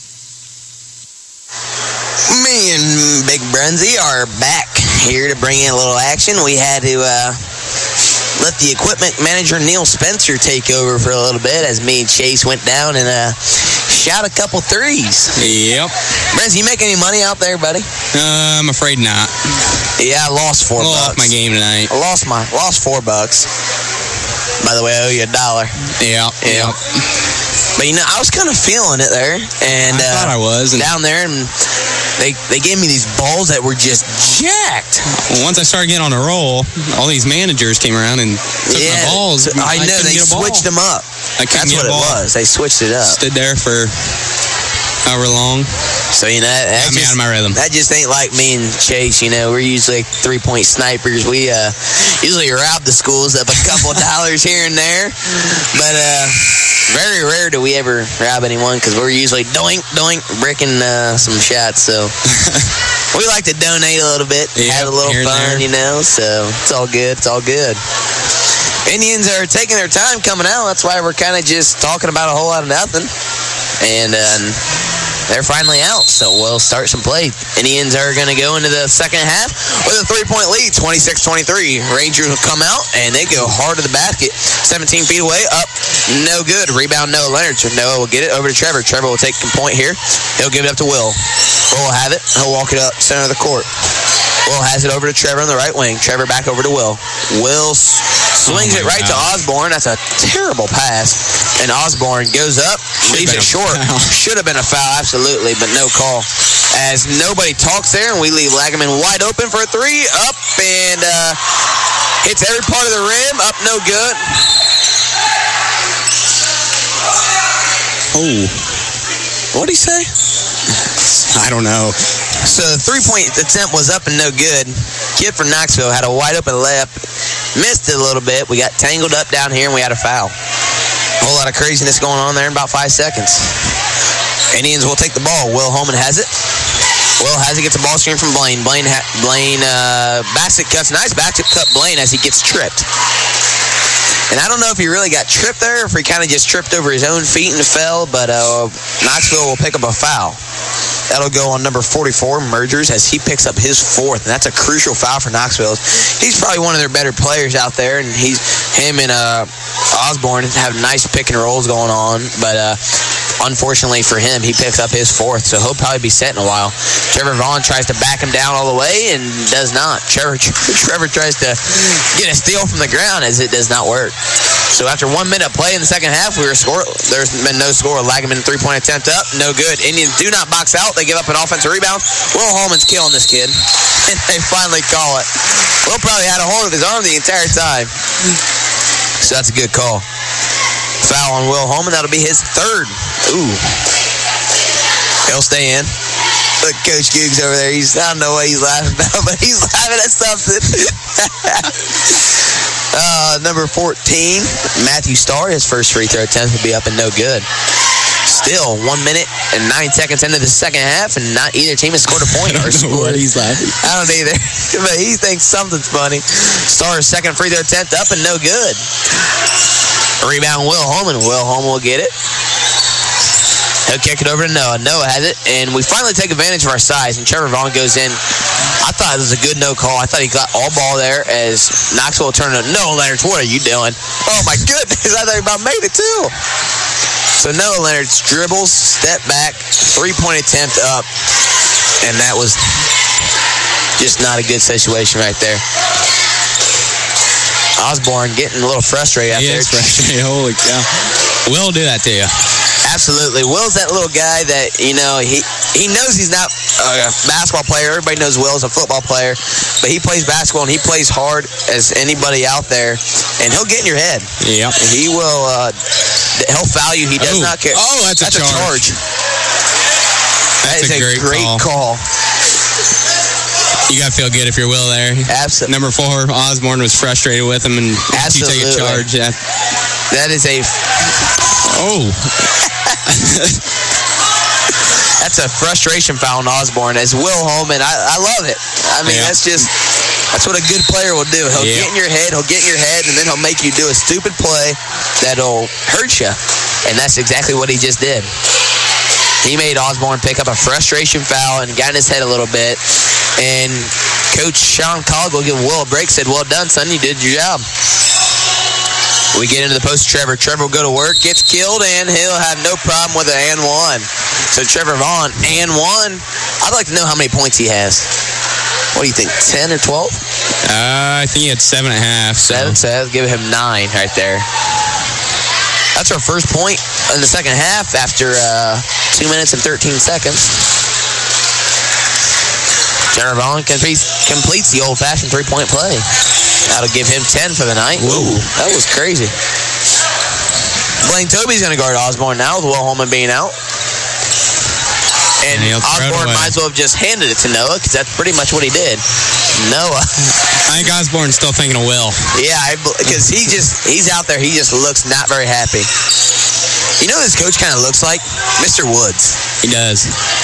Me and Big Brunsy are back here to bring in a little action. We had to uh, let the equipment manager, Neil Spencer, take over for a little bit as me and Chase went down and uh, shot a couple threes. Yep. Brunsy, you make any money out there, buddy? Uh, I'm afraid not. Yeah, I lost four I bucks. lost my game tonight. I lost my lost four bucks. By the way, I owe you a dollar. Yeah. Yeah. Yep. But, you know, I was kind of feeling it there. And I uh, thought I was. And down there, and they they gave me these balls that were just jacked. Well, once I started getting on a roll, all these managers came around and took yeah, my balls. I, I know, they switched them up. I couldn't That's get what a ball. it was. They switched it up. Stood there for however long. So, you know, that, that, got me just, out of my rhythm. That just ain't like me and Chase. You know, we're usually three-point snipers. We uh, usually rob the schools up a couple dollars here and there. But uh, very rare do we ever rob anyone because we're usually doink, doink, bricking uh, some shots. So we like to donate a little bit, yep, have a little fun, there. you know. So it's all good. It's all good. Indians are taking their time coming out. That's why we're kind of just talking about a whole lot of nothing. And uh, they're finally out, so we'll start some play. Indians are going to go into the second half with a three-point lead, twenty-six twenty-three. Rangers will come out, and they go hard to the basket. seventeen feet away, up, no good. Rebound, Noah Leonard. So Noah will get it over to Trevor. Trevor will take the point here. He'll give it up to Will. Will will have it. He'll walk it up center of the court. Will has it over to Trevor on the right wing. Trevor back over to Will. Will swings oh it right God. to Osborne. That's a terrible pass. And Osborne goes up, leaves it short. Should have been a foul, absolutely, but no call. As nobody talks there, and we leave Lagaman wide open for a three. Up and uh, hits every part of the rim. Up, no good. Oh. What'd he say? I don't know. So the three-point attempt was up and no good. Kid from Knoxville had a wide-open layup. Missed it a little bit. We got tangled up down here, and we had a foul. A whole lot of craziness going on there in about five seconds. Indians will take the ball. Will Holman has it. Will has it, gets a ball screen from Blaine. Blaine, ha- Blaine uh, Bassett cuts. Nice basket cut Blaine as he gets tripped. And I don't know if he really got tripped there, or if he kind of just tripped over his own feet and fell, but uh, Knoxville will pick up a foul. That'll go on number forty-four, Mergers, as he picks up his fourth. And that's a crucial foul for Knoxville. He's probably one of their better players out there, and he's him and uh, Osborne have nice pick and rolls going on. But uh, unfortunately for him, he picks up his fourth, so he'll probably be set in a while. Trevor Vaughn tries to back him down all the way and does not. Trevor, Trevor tries to get a steal from the ground as it does not work. So after one minute play in the second half, we were score. There's been no score. Lagaman three-point attempt up, no good. Indians do not box out. They give up an offensive rebound. Will Holman's killing this kid, and they finally call it. Will probably had a hold of his arm the entire time, so that's a good call. Foul on Will Holman. That'll be his third. Ooh, he'll stay in. Look, Coach Googs over there. He's I don't know what he's laughing about, but he's laughing at something. Uh, number fourteen, Matthew Starr, his first free throw attempt will be up and no good. Still, one minute and nine seconds into the second half, and not either team has scored a point. I don't know what he's laughing. I don't either, but he thinks something's funny. Starr's second free throw attempt up and no good. Rebound, Will Holman. Will Holman will get it. He'll kick it over to Noah. Noah has it, and we finally take advantage of our size, and Trevor Vaughn goes in. I thought it was a good no call. I thought he got all ball there as Knoxville turned to Noah Leonard. What are you doing? Oh, my goodness. I thought he about made it, too. So Noah Leonard dribbles, step back, three-point attempt up, and that was just not a good situation right there. Osborne getting a little frustrated out he there. Is frustrated. Holy cow. Will do that to you. Absolutely. Will's that little guy that, you know, he, he knows he's not a basketball player. Everybody knows Will's a football player, but he plays basketball and he plays hard as anybody out there, and he'll get in your head. Yep. He will, uh, he'll foul you. He does oh. not care. Oh, that's, that's a charge. A charge. That that's is a, a great, great call. call. You got to feel good if you're Will there. Absolutely. Number four, Osborne was frustrated with him, and Absolutely. you take a charge. Yeah. That is a... Oh. That's a frustration foul on Osborne. As Will Holman, I, I love it. I mean, yeah. that's just... That's what a good player will do. He'll yeah. get in your head, he'll get in your head, and then he'll make you do a stupid play that'll hurt you. And that's exactly what he just did. He made Osborne pick up a frustration foul and got in his head a little bit. And Coach Sean Cogg will give Will a break, said, well done, son, you did your job. We get into the post. Trevor. Trevor will go to work, gets killed, and he'll have no problem with an and one. So Trevor Vaughn, and one. I'd like to know how many points he has. What do you think, ten or twelve? Uh, I think he had seven and a half. So. Seven, so that'll give him nine right there. That's our first point in the second half after uh, two minutes and thirteen seconds. Trevor Vaughn completes, completes the old-fashioned three-point play. That'll give him ten for the night. Whoa, that was crazy. Blaine Toby's going to guard Osborne now with Will Holman being out. And, and Osborne might as well have just handed it to Noah, because that's pretty much what he did. Noah. I think Osborne's still thinking of Will. Yeah, because he just, he's out there, he just looks not very happy. You know who this coach kind of looks like? Mister Woods. He does.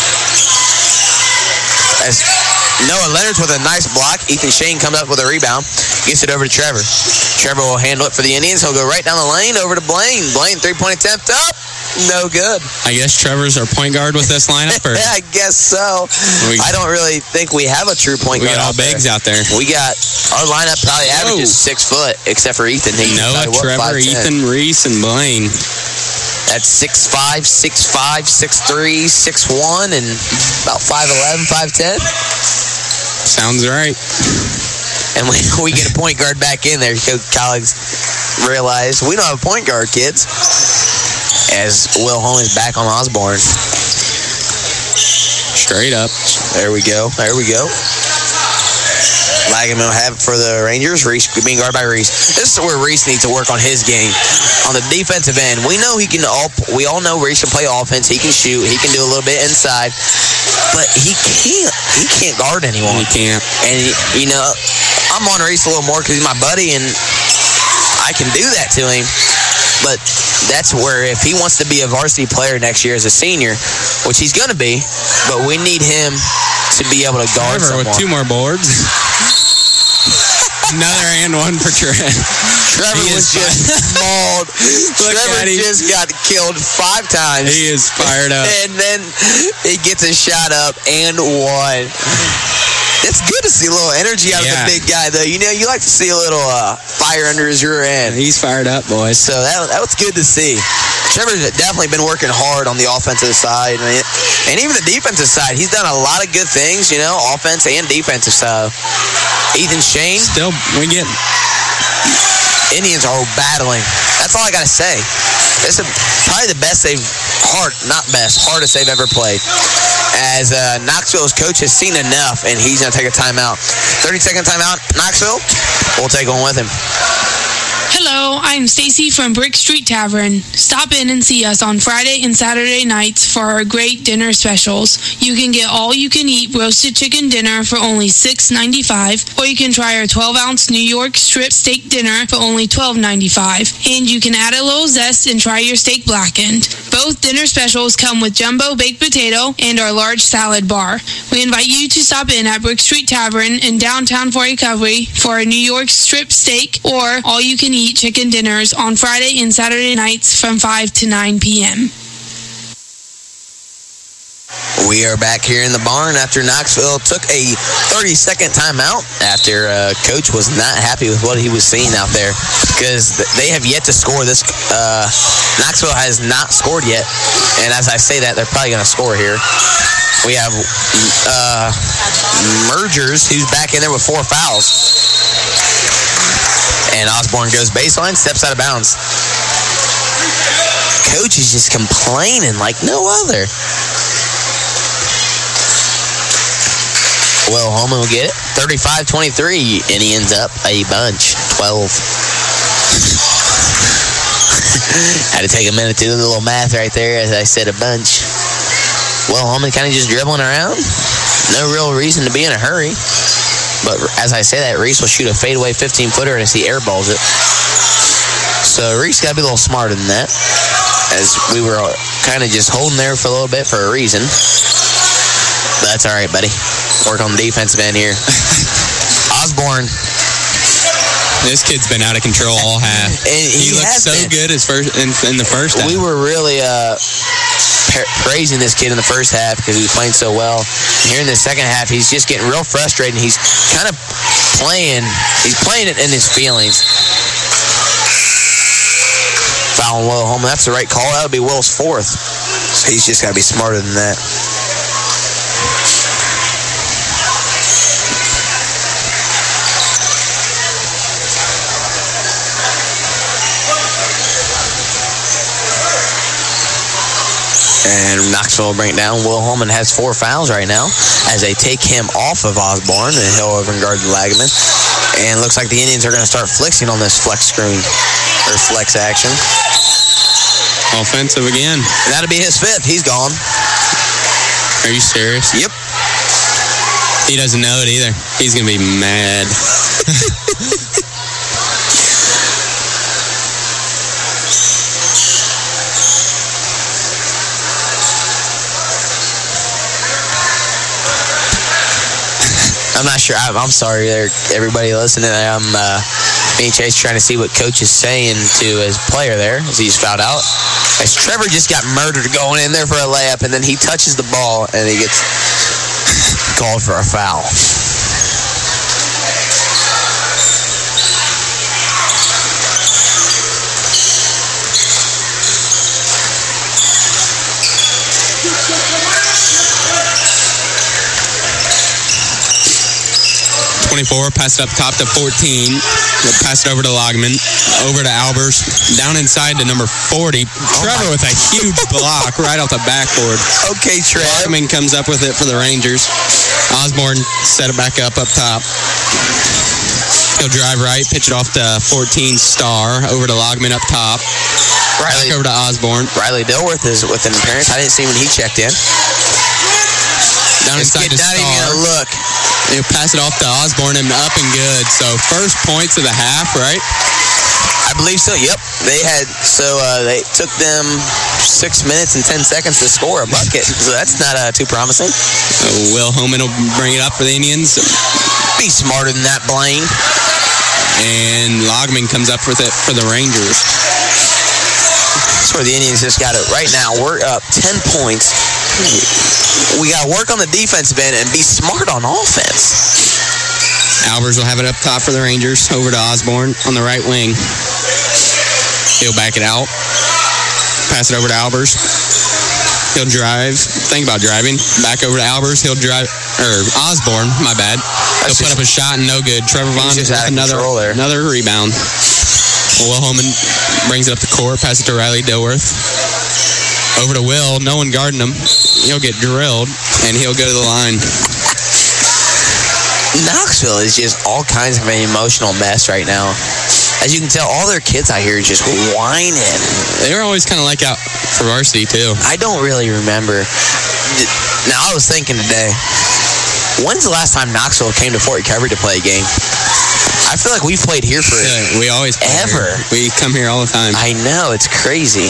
As Noah Leonard's with a nice block. Ethan Shane comes up with a rebound. Gets it over to Trevor. Trevor will handle it for the Indians. He'll go right down the lane over to Blaine. Blaine, three-point attempt up. no good. I guess Trevor's our point guard with this lineup? Or? Yeah, I guess so. We, I don't really think we have a true point we guard. We got all bigs there. out there. We got, our lineup probably averages Whoa. six foot, except for Ethan. He's Noah, Trevor, Ethan, Reese, and Blaine. That's six five, six five, six three, six one, and about five eleven, five ten. Sounds right. And we, we get a point guard back in there. Colleagues realize we don't have a point guard, kids. As Will Holmes back on Osborne. Straight up. There we go. There we go. Lagan will have it for the Rangers. Reese being guarded by Reese. This is where Reese needs to work on his game. On the defensive end, we know he can all. We all know Reese can play offense. He can shoot. He can do a little bit inside, but he can't. He can't guard anyone. He can't. And you know, I'm on Reese a little more because he's my buddy, and I can do that to him. But that's where if he wants to be a varsity player next year as a senior, which he's going to be, but we need him to be able to guard Trevor someone. With two more boards. Another and one for Trevor. Trevor was just mauled. Trevor just got killed five times. He is fired up. And then he gets a shot up and one. It's good to see a little energy out yeah. of the big guy, though. You know, you like to see a little uh, fire under his rear end. He's fired up, boys. So that, that was good to see. Trevor's definitely been working hard on the offensive side. And, it, and even the defensive side, he's done a lot of good things, you know, offense and defensive side. Ethan Shane. Still, we get... Indians are battling. That's all I got to say. This is probably the best they've, hard, not best, hardest they've ever played. As uh, Knoxville's coach has seen enough, and he's going to take a timeout. thirty-second timeout, Knoxville. We'll take one with him. Hello, I'm Stacy from Brick Street Tavern. Stop in and see us on Friday and Saturday nights for our great dinner specials. You can get all-you-can-eat roasted chicken dinner for only six ninety-five, or you can try our twelve-ounce New York strip steak dinner for only twelve ninety-five. And you can add a little zest and try your steak blackened. Both dinner specials come with jumbo baked potato and our large salad bar. We invite you to stop in at Brick Street Tavern in downtown Fort Recovery for a New York strip steak or all-you-can-eat chicken dinners on Friday and Saturday nights from five to nine p.m. We are back here in the barn after Knoxville took a thirty-second timeout after uh, Coach was not happy with what he was seeing out there because they have yet to score this. Uh, Knoxville has not scored yet, and as I say that, they're probably going to score here. We have uh, Mergers, who's back in there with four fouls. And Osborne goes baseline, steps out of bounds. Coach is just complaining like no other. Will Holman will get it. thirty-five twenty-three, and he ends up a bunch. twelve. Had to take a minute to do a little math right there as I said a bunch. Will Holman kind of just dribbling around. No real reason to be in a hurry. But as I say that, Reese will shoot a fadeaway fifteen-footer as he airballs it. So Reese got to be a little smarter than that, as we were kind of just holding there for a little bit for a reason. But that's all right, buddy. Work on the defensive end here. Osborne. This kid's been out of control all half. And he he looked so been. good his first in, in the first half. We were really uh, praising this kid in the first half because he was playing so well. And here in the second half, he's just getting real frustrated. He's kind of playing. He's playing it in his feelings. Fouling Will Holman. That's the right call. That would be Will's fourth. So he's just got to be smarter than that. And Knoxville will bring it down. Will Holman has four fouls right now as they take him off of Osborne, and he'll over and guard the Lagaman. And looks like the Indians are going to start flexing on this flex screen, or flex action. Offensive again. And that'll be his fifth. He's gone. Are you serious? Yep. He doesn't know it either. He's going to be mad. I'm not sure. I'm, I'm sorry there, everybody listening. I'm uh, Me and Chase trying to see what coach is saying to his player there as he's fouled out. As Trevor just got murdered going in there for a layup, and then he touches the ball, and he gets called for a foul. twenty-four, pass it up top to fourteen. Pass it over to Logman. Over to Albers. Down inside to number forty. Trevor with a huge block right off the backboard. Okay, Trevor. Logman comes up with it for the Rangers. Osborne set it back up up top. He'll drive right, pitch it off to fourteen Star. Over to Logman up top. Riley, back over to Osborne. Riley Dilworth is with an appearance. I didn't see when he checked in. Down This inside kid to not Star. even gonna look. He'll pass it off to Osborne and up and good. So first points of the half, right? I believe so. Yep, they had. So uh, they took them six minutes and ten seconds to score a bucket. So that's not uh, too promising. So Will Homan will bring it up for the Indians. Be smarter than that, Blaine. And Logman comes up with it for the Rangers. That's where the Indians just got it right now. We're up ten points. We got to work on the defensive end and be smart on offense. Albers will have it up top for the Rangers. Over to Osborne on the right wing. He'll back it out. Pass it over to Albers. He'll drive. Think about driving. Back over to Albers. He'll drive. Or Osborne, my bad. He'll put up a shot and no good. Trevor Vaughn with another, another rebound. Will Holman brings it up the court. Pass it to Riley Dilworth. Over to Will. No one guarding him. He'll get drilled, and he'll go to the line. Knoxville is just all kinds of an emotional mess right now. As you can tell, all their kids out here are just whining. They were always kind of like out for varsity, too. I don't really remember. Now, I was thinking today, when's the last time Knoxville came to Fort Recovery to play a game? I feel like we've played here for yeah, we always play ever. Here. We come here all the time. I know, it's crazy.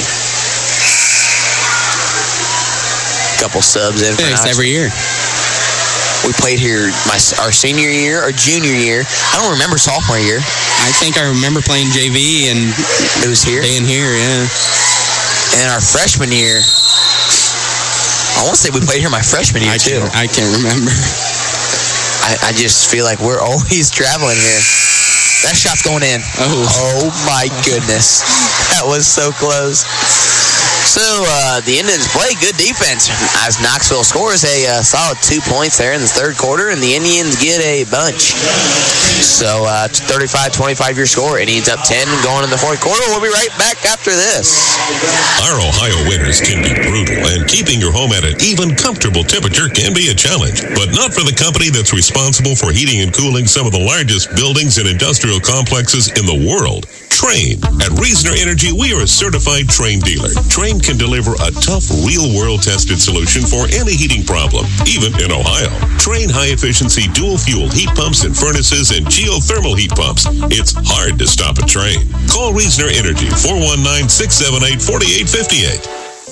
Couple subs in for Knoxville. Every year. We played here my our senior year or junior year. I don't remember sophomore year. I think I remember playing J V and it was here. Staying here, yeah. And our freshman year, I want to say we played here my freshman year I too. I can't remember. I, I just feel like we're always traveling here. That shot's going in. Oh, oh my goodness, that was so close. So uh, the Indians play good defense as Knoxville scores a uh, solid two points there in the third quarter, and the Indians get a bunch. So uh, thirty-five twenty-five your score. Indians up ten going in the fourth quarter. We'll be right back after this. Our Ohio winters can be brutal, and keeping your home at an even comfortable temperature can be a challenge. But not for the company that's responsible for heating and cooling some of the largest buildings and industrial complexes in the world. Trane. At Reasoner Energy, we are a certified Trane dealer. Trane can deliver a tough, real-world tested solution for any heating problem, even in Ohio. Trane high-efficiency dual-fuel heat pumps and furnaces and geothermal heat pumps. It's hard to stop a Trane. Call Reasoner Energy, four one nine, six seven eight, four eight five eight.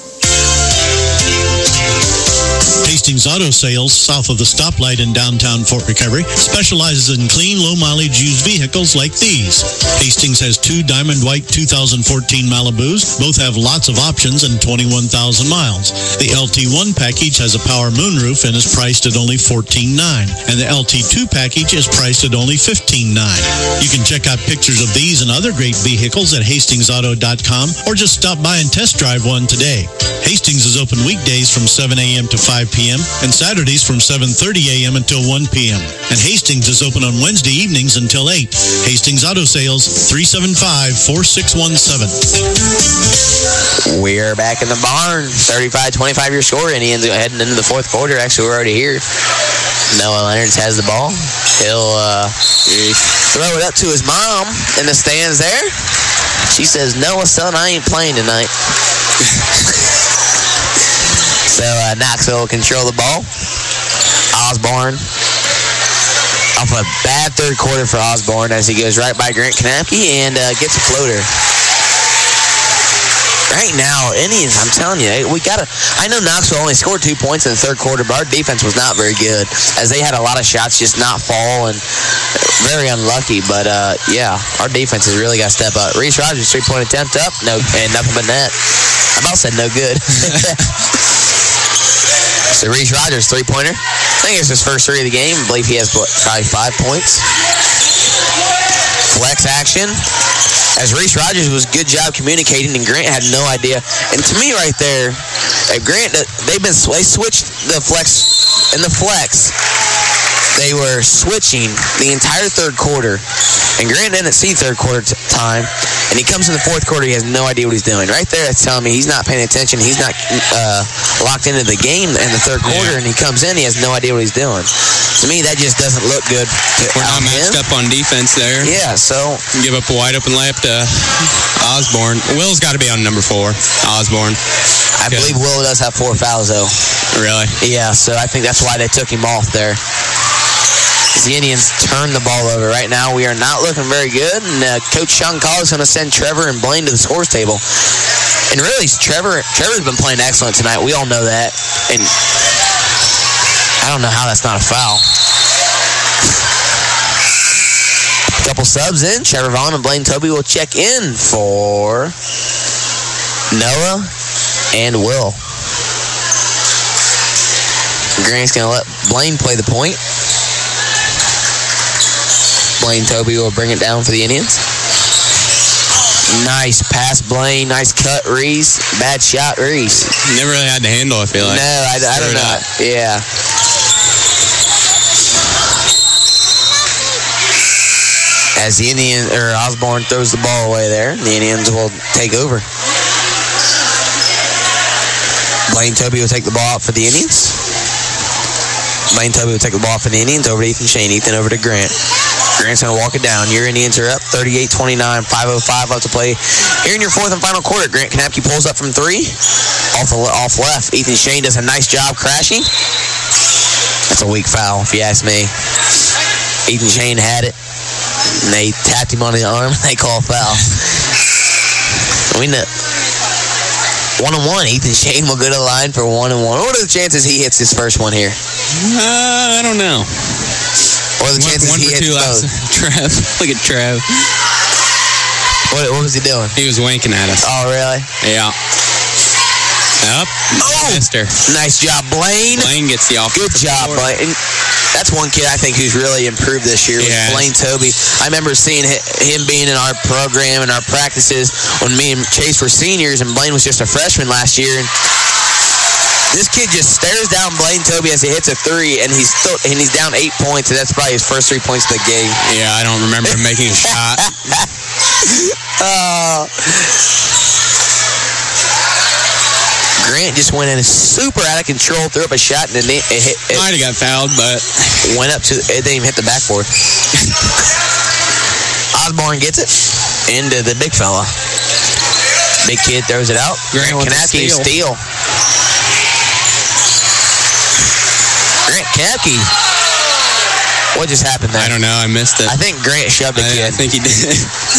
Hastings Auto Sales, south of the stoplight in downtown Fort Recovery, specializes in clean, low-mileage used vehicles like these. Hastings has two diamond white two thousand fourteen Malibus. Both have lots of options and twenty-one thousand miles. The L T one package has a power moonroof and is priced at only fourteen nine dollars, and the L T two package is priced at only fifteen nine dollars. You can check out pictures of these and other great vehicles at hastings auto dot com or just stop by and test drive one today. Hastings is open weekdays from seven a.m. to five p.m. and Saturdays from seven thirty a.m. until one p.m. And Hastings is open on Wednesday evenings until eight. Hastings Auto Sales, three seven five, four six one seven. We're back in the barn. thirty-five twenty-five your score. Indians heading into the fourth quarter. Actually, we're already here. Noah Leonards has the ball. He'll uh, throw it up to his mom in the stands there. She says, Noah, son, I ain't playing tonight. So uh, Knoxville will control the ball. Osborne off a bad third quarter for Osborne as he goes right by Grant Knapke and uh, gets a floater. Right now, Indians, I'm telling you, we got to. I know Knoxville only scored two points in the third quarter, but our defense was not very good, as they had a lot of shots just not fall and very unlucky. But, uh, yeah, our defense has really got to step up. Reese Rogers, three-point attempt up, no, and nothing but net. I about said no good. So Reese Rogers, three-pointer. I think it's his first three of the game. I believe he has probably five points. Flex action. As Reese Rogers was good job communicating, and Grant had no idea. And to me right there, at Grant, they've been they switched the flex. In the flex, they were switching the entire third quarter. And Grant didn't see third quarter t- time. And he comes in the fourth quarter, he has no idea what he's doing. Right there, it's telling me he's not paying attention. He's not uh, locked into the game in the third quarter, yeah. And he comes in, he has no idea what he's doing. To me, that just doesn't look good. We're not matched up on defense there. Yeah, so. Give up a wide open layup to Osborne. Will's got to be on number four, Osborne. I Good. believe Will does have four fouls, though. Really? Yeah, so I think that's why they took him off there. The Indians turn the ball over. Right now, we are not looking very good. And uh, Coach Sean Call is going to send Trevor and Blaine to the scores table. And really, Trevor, Trevor's been playing excellent tonight. We all know that. And I don't know how that's not a foul. A couple subs in. Trevor Vaughn and Blaine Toby will check in for Noah and Will. Grant's going to let Blaine play the point. Blaine Toby will bring it down for the Indians. Nice pass, Blaine. Nice cut, Reese. Bad shot, Reese. Never really had to handle, I feel like. No, I, I don't know. Up. Yeah. As the Indian, or Osborne throws the ball away there, the Indians will take over. Blaine Toby will take the ball out for the Indians. Blaine Toby will take the ball for the Indians over to Ethan Shane. Ethan over to Grant. Grant's going to walk it down. Your Indians are up thirty-eight twenty-nine, five oh five left to play. Here in your fourth and final quarter, Grant Kanapke pulls up from three. Off, the, off left. Ethan Shane does a nice job crashing. That's a weak foul, if you ask me. Ethan Shane had it. And they tapped him on the arm. They call a foul. We know. One and one. Ethan Shane will go to the line for one and one. What are the chances he hits his first one here? Uh, I don't know. What are the chances one, one he hits both? Trev. Look at Trev. What, what was he doing? He was winking at us. Oh, really? Yeah. Up. Oh! Mister. Nice job, Blaine. Blaine gets the offensive Good job, board. Blaine. And that's one kid I think who's really improved this year was yeah. Blaine Toby. I remember seeing him being in our program and our practices when me and Chase were seniors and Blaine was just a freshman last year. And this kid just stares down Blaine Toby as he hits a three, and he's still and he's down eight points, and that's probably his first three points of the game. Yeah, I don't remember him making a shot. uh, Grant just went in super out of control, threw up a shot, and then it, it, it might have got fouled, but went up to it didn't even hit the backboard. Osborne gets it into the big fella. Big kid throws it out. Grant with Kanapke steal. steal. Grant Kanapke. What just happened there? I don't know. I missed it. I think Grant shoved the I, kid. I think he did.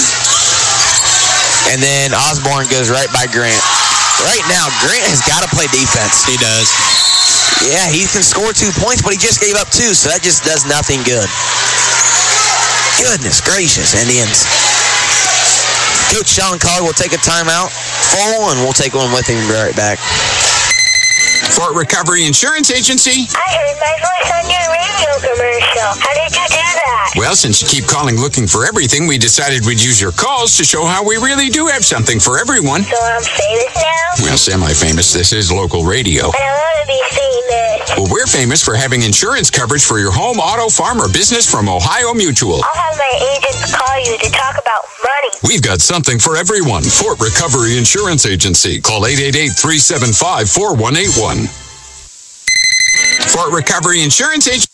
And then Osborne goes right by Grant. Right now, Grant has got to play defense. He does. Yeah, he can score two points, but he just gave up two, so that just does nothing good. Goodness gracious, Indians. Coach Sean Collar will take a timeout, full, and we'll take one with him and be right back. Fort Recovery Insurance Agency. I heard my voice on your radio commercial. How did you do that? Well, since you keep calling looking for everything, we decided we'd use your calls to show how we really do have something for everyone. So I'm famous now? Well, semi-famous. This is local radio. But I want to be famous. Well, we're famous for having insurance coverage for your home, auto, farm, or business from Ohio Mutual. I'll have my agents call you to talk about money. We've got something for everyone. Fort Recovery Insurance Agency. Call eight eight eight, three seven five, four one eight one. Fort Recovery Insurance Agency.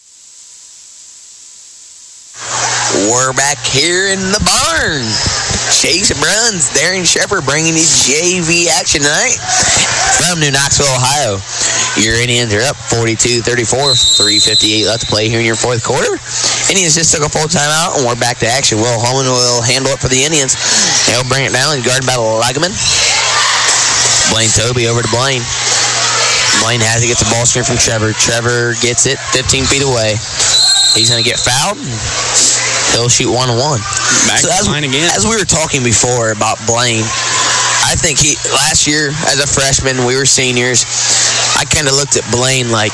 We're back here in the barn. Chase Bruns, Darren Shepard bringing you J V action tonight from New Knoxville, Ohio. Your Indians are up forty-two thirty-four, three fifty-eight left to play here in your fourth quarter. Indians just took a full timeout, and we're back to action. Will Holman will handle it for the Indians. He'll bring it down and guarded by Lageman. Blaine Toby over to Blaine. Blaine has it, gets a ball screen from Trevor. Trevor gets it fifteen feet away. He's going to get fouled. He'll shoot one and one. Back so to as, line again. As we were talking before about Blaine, I think he last year as a freshman, we were seniors. I kind of looked at Blaine like,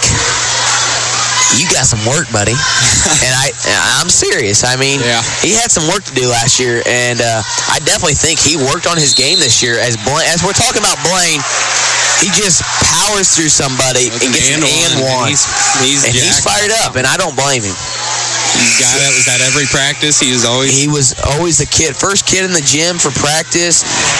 you got some work, buddy. And I, I'm serious. I mean, yeah. he had some work to do last year, and uh, I definitely think he worked on his game this year. As Blaine, as we're talking about Blaine, he just powers through somebody and gets an and one. He's, he's and he's fired up, and I don't blame him. He's got that was at every practice. He was always he was always the kid, first kid in the gym for practice.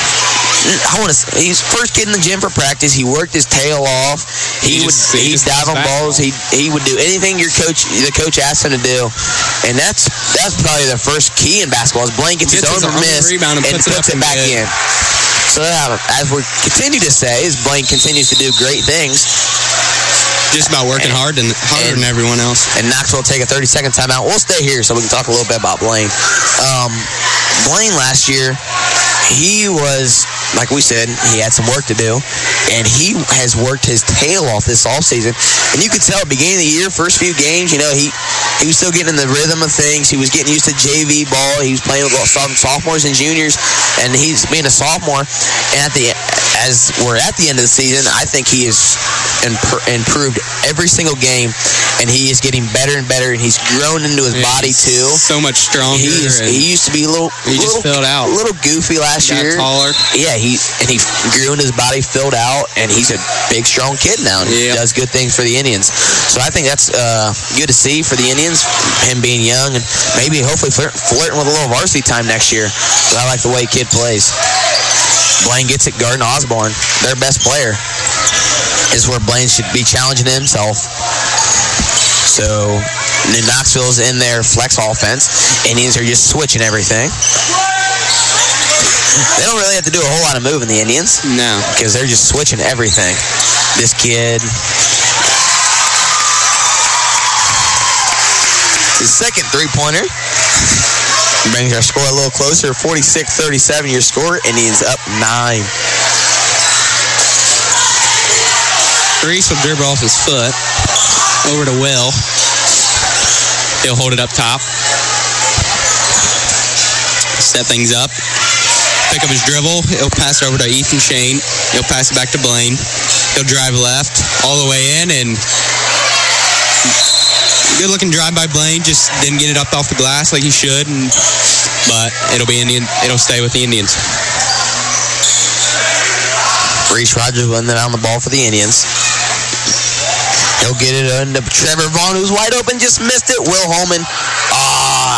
I want to say he's first kid in the gym for practice. He worked his tail off. He, he would just, he he'd dive on balls. He he would do anything your coach the coach asked him to do, and that's that's probably the first key in basketball. Is Blaine gets, gets his own miss and, and puts, puts it, it back in. So uh, as we continue to say, is Blaine continues to do great things. Just about working and, hard and harder and, than everyone else. And Knoxville will take a thirty-second timeout. We'll stay here so we can talk a little bit about Blaine. Um, Blaine last year, he was, like we said, he had some work to do, and he has worked his tail off this offseason. And you could tell at the beginning of the year, first few games, you know, he, he was still getting in the rhythm of things. He was getting used to J V ball. He was playing with some sophomores and juniors, and he's being a sophomore. And at the as we're at the end of the season, I think he has imp- improved every single game, and he is getting better and better, and he's grown into his yeah, body too. So much stronger. He, is, he used to be a little, he little, just filled out, a little goofy last got year. Taller. Yeah, he and he grew into his body, filled out, and he's a big, strong kid now. And yeah. He does good things for the Indians. So I think that's uh, good to see for the Indians, him being young and maybe hopefully flirt, flirting with a little varsity time next year. So I like the way kid plays. Blaine gets it, guarding Osborne, their best player, is where Blaine should be challenging himself. So New Knoxville's in their flex offense. Indians are just switching everything. They don't really have to do a whole lot of moving, the Indians. No. Because they're just switching everything. This kid, his second three-pointer, brings our score a little closer, forty-six thirty-seven your score. Indians up nine. Reese will dribble off his foot over to Will. He'll hold it up top. Set things up. Pick up his dribble. He'll pass it over to Ethan Shane. He'll pass it back to Blaine. He'll drive left all the way in, and good looking drive by Blaine. Just didn't get it up off the glass like he should, and, but it'll be Indian. It'll stay with the Indians. Reese Rogers winning on the ball for the Indians. He'll get it into Trevor Vaughn, who's wide open, just missed it. Will Holman. Ah.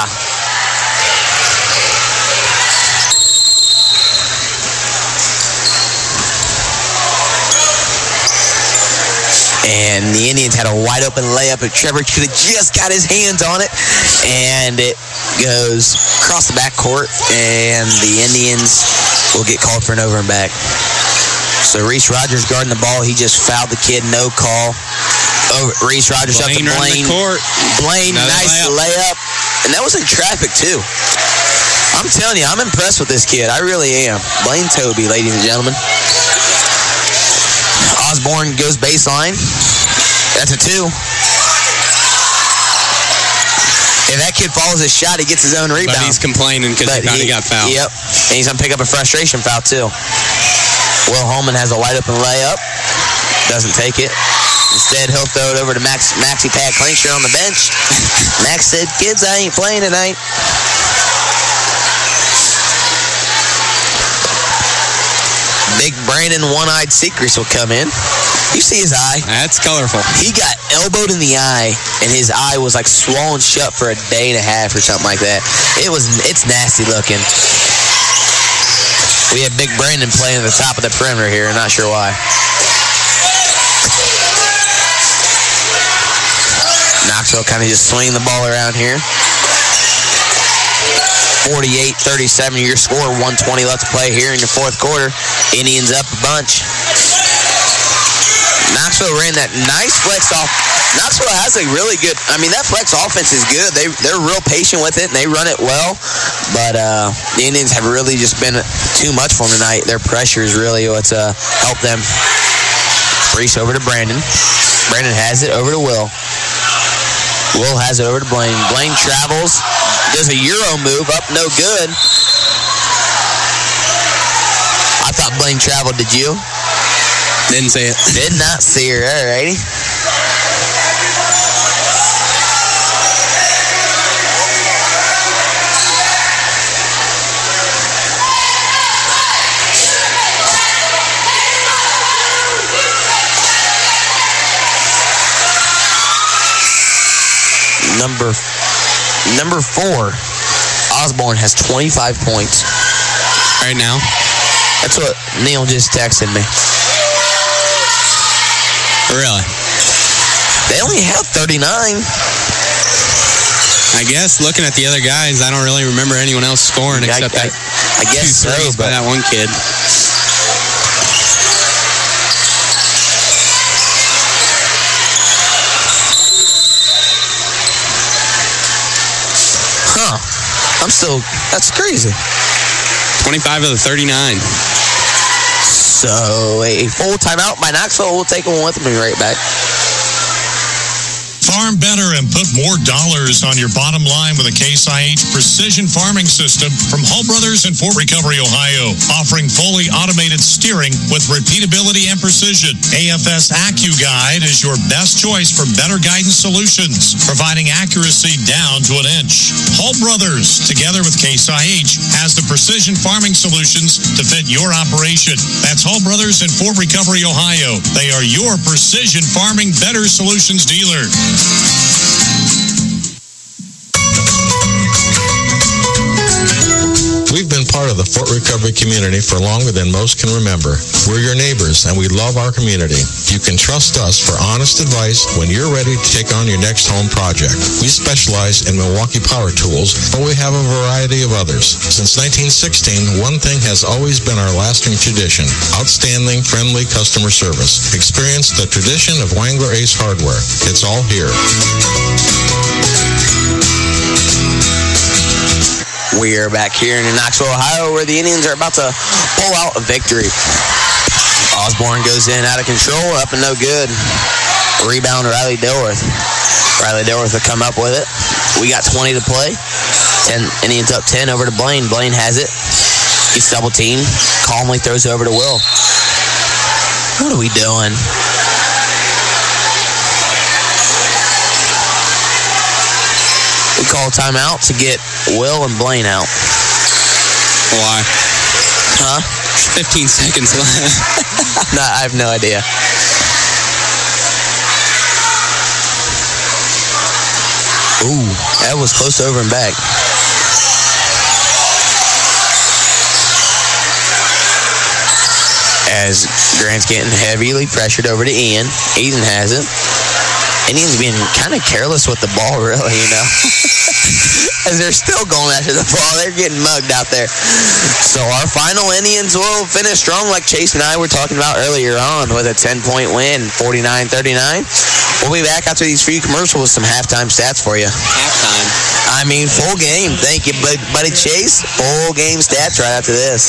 And the Indians had a wide open layup, and Trevor could have just got his hands on it. And it goes across the backcourt, and the Indians will get called for an over and back. So Reese Rogers guarding the ball. He just fouled the kid, no call. Over, Reese Rogers up to Blaine. Blaine, Another nice layup. layup. And that was in traffic, too. I'm telling you, I'm impressed with this kid. I really am. Blaine Toby, ladies and gentlemen. Osborne goes baseline. That's a two. If that kid follows his shot, he gets his own rebound. But he's complaining because he, he got fouled. Yep. And he's going to pick up a frustration foul, too. Will Holman has a wide open layup. Doesn't take it. Instead, he'll throw it over to Max, Maxie Pat Klingshire on the bench. Max said, kids, I ain't playing tonight. Big Brandon One-Eyed Secrets will come in. You see his eye? That's colorful. He got elbowed in the eye, and his eye was like swollen shut for a day and a half or something like that. It was, it's nasty looking. We have Big Brandon playing at the top of the perimeter here. I'm not sure why. Knoxville kind of just swinging the ball around here. forty-eight thirty-seven your score. one twenty left to play here in your fourth quarter. Indians up a bunch. Knoxville ran that nice flex off Knoxville has a really good, I mean, that flex offense is good. They, they're real patient with it, and they run it well. But uh, the Indians have really just been too much for them tonight. Their pressure is really what's uh, helped them. Reese over to Brandon. Brandon has it over to Will. Will has it over to Blaine. Blaine travels, does a Euro move up, no good. I thought Blaine traveled, did you? Didn't see it. Did not see her, alrighty. Number number four, Osborne has twenty-five points. Right now? That's what Neil just texted me. Really? They only have thirty-nine. I guess looking at the other guys, I don't really remember anyone else scoring except I, I, that I guess two threes so, by that one kid. Huh. I'm still, that's crazy. twenty-five of the thirty-nine. So a full timeout by Knoxville. We'll take one with me right back. Farm better and put more dollars on your bottom line with a Case I H precision farming system from Hull Brothers in Fort Recovery, Ohio, offering fully automated steering with repeatability and precision. A F S AccuGuide is your best choice for better guidance solutions, providing accuracy down to an inch. Hull Brothers, together with Case I H, has the precision farming solutions to fit your operation. That's Hull Brothers in Fort Recovery, Ohio. They are your precision farming better solutions dealer. We've been part of the Fort Recovery community for longer than most can remember. We're your neighbors, and we love our community. You can trust us for honest advice when you're ready to take on your next home project. We specialize in Milwaukee power tools, but we have a variety of others. Since nineteen sixteen, one thing has always been our lasting tradition: outstanding, friendly customer service. Experience the tradition of Wangler Ace Hardware. It's all here. We are back here in Knoxville, Ohio, where the Indians are about to pull out a victory. Osborne goes in out of control, up and no good. Rebound, Riley Dilworth. Riley Dilworth will come up with it. We got twenty to play. ten, Indians up ten over to Blaine. Blaine has it. He's double teamed. Calmly throws it over to Will. What are we doing? We call timeout to get Will and Blaine out. Why? Huh? fifteen seconds left. No, I have no idea. Ooh, that was close to over and back. As Grant's getting heavily pressured over to Ian. Ian has it. Indians being kind of careless with the ball, really, you know. As they're still going after the ball. They're getting mugged out there. So our final Indians will finish strong like Chase and I were talking about earlier on with a ten-point win, forty-nine thirty-nine. We'll be back after these few commercials with some halftime stats for you. Halftime. I mean, full game. Thank you, buddy Chase. Full game stats right after this.